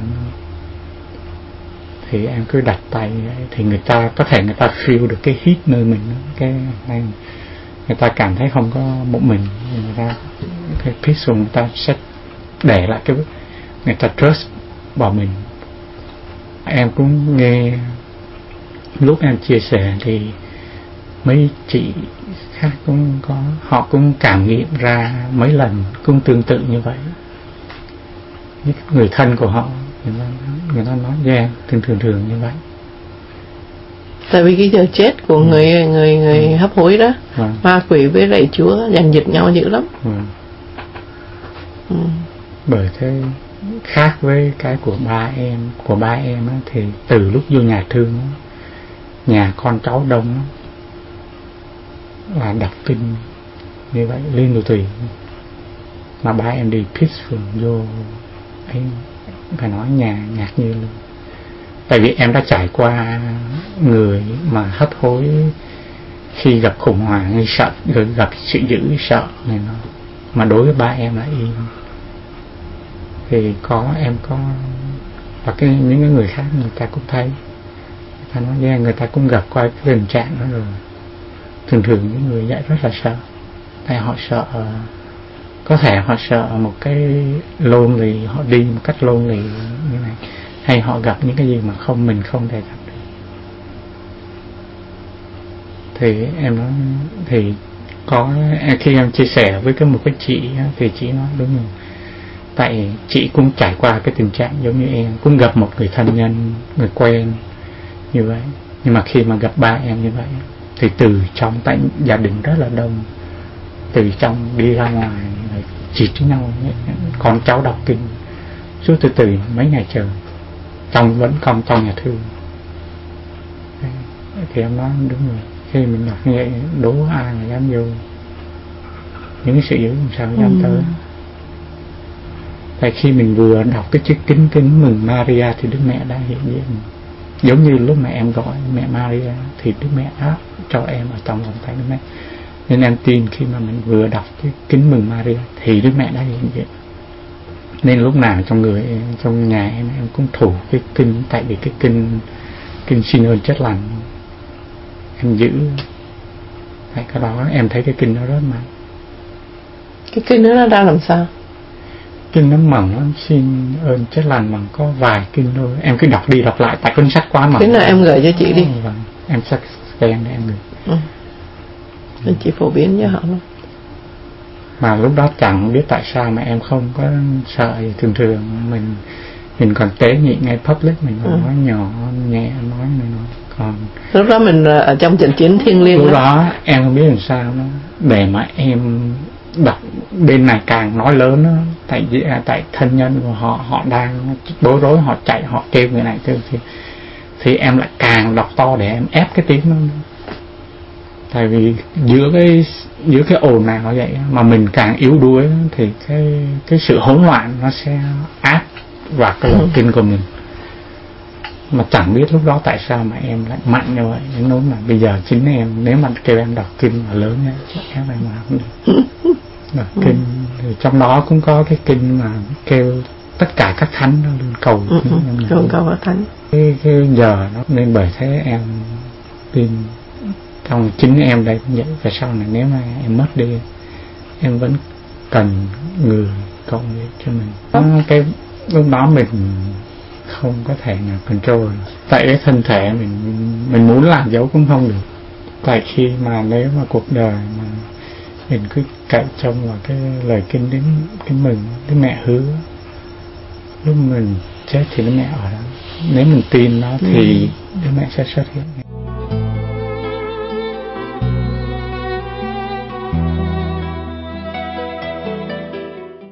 Thì em cứ đặt tay thì người ta có thể người ta feel được cái hít nơi mình, cái này người ta cảm thấy không có một mình, người ta cái peaceful, người ta sẽ để lại cái người ta trust vào mình. Em cũng nghe lúc em chia sẻ thì mấy chị khác cũng có, họ cũng cảm nghiệm ra mấy lần cũng tương tự như vậy. Những người thân của họ người ta nói thường như vậy. Tại vì cái giờ chết của người hấp hối đó, ma quỷ với lại Chúa giành giật nhau dữ lắm. Bởi thế khác với cái của ba em á, thì từ lúc vô nhà thương á, nhà con cháu đông á, là đọc kinh như vậy liên tục tùy, mà ba em đi peaceful vô ấy, phải nói nhà ngạc nhiên luôn. Tại vì em đã trải qua người mà hấp hối khi gặp khủng hoảng sợ, rồi gặp sự dữ sợ này nó, mà đối với ba em là im. Thì em có và những cái người khác người ta cũng thấy, người ta nói người ta cũng gặp qua cái tình trạng đó rồi. Thường những người vậy rất là sợ, tại họ sợ, có thể họ sợ một cái lonely, họ đi một cách lonely như này, hay họ gặp những cái gì mà mình không thể gặp được. Thì em nói, thì khi em chia sẻ với một cái chị thì chị nói đúng rồi, tại chị cũng trải qua cái tình trạng giống như em, cũng gặp một người thân nhân, người quen như vậy, nhưng mà khi mà gặp ba em như vậy thì từ trong, tại gia đình rất là đông, từ trong đi ra ngoài chỉ với nhau, con cháu đọc kinh suốt từ mấy ngày trời, vẫn còn trong nhà thương. Thì em nói đúng rồi, khi mình đọc như vậy đố ai mà dám vô, những cái sự dữ làm sao dám tới. Tại khi mình vừa đọc cái chữ kính mừng Maria thì Đức Mẹ đã hiện diện, giống như lúc mà em gọi mẹ Maria thì Đức Mẹ áp cho em ở trong vòng tay Đức Mẹ. Nên em tin khi mà mình vừa đọc cái kính mừng Maria thì Đức Mẹ đã hiện diện. Nên lúc nào trong nhà em cũng thủ cái kinh, tại vì cái kinh xin ơn chất lành em giữ. Tại cái đó em thấy cái kinh nó rất mạnh. Cái kinh đó nó ra làm sao? Kinh nó mỏng lắm, xin ơn chất lành bằng có vài kinh thôi. Em cứ đọc đi đọc lại, tại cuốn sách quá mỏng. Cái nào em gửi cho chị đi. Vâng, em scan để em gửi. Để chị phổ biến cho họ luôn. Mà lúc đó chẳng biết tại sao mà em không có sợ. Thường mình còn tế nhị ngay public, mình còn nói nhỏ nhẹ, nói này nó. Còn lúc đó mình ở trong trận chiến thiêng liêng. Lúc đó em không biết làm sao nó, để mà em đọc bên này càng nói lớn đó, tại thân nhân của họ đang bối rối, họ chạy, họ kêu người này kêu thì em lại càng đọc to để em ép cái tiếng đó. Tại vì giữa cái ồn nào vậy mà mình càng yếu đuối thì cái sự hỗn loạn nó sẽ áp vào cái lời kinh của mình, mà chẳng biết lúc đó tại sao mà em lại mạnh như vậy. Em nói mà bây giờ chính em nếu mà kêu em đọc kinh mà lớn ấy, chắc em phải mà không được. Đọc kinh thì trong đó cũng có cái kinh mà kêu tất cả các thánh đó lên cầu cầu các thánh. Cái giờ đó nên bởi thế em tin trong chính em đây cũng vậy. Và sau này nếu mà em mất đi, em vẫn cần người cầu nguyện cho mình. Cái lúc đó mình không có thể nào control, tại cái thân thể mình muốn làm dấu cũng không được. Tại khi mà nếu mà cuộc đời mà mình cứ cậy trông vào cái lời kinh đến cái mừng, cái mẹ hứa lúc mình chết thì nó mẹ ở đó, nếu mình tin nó thì đứa mẹ sẽ xuất hiện.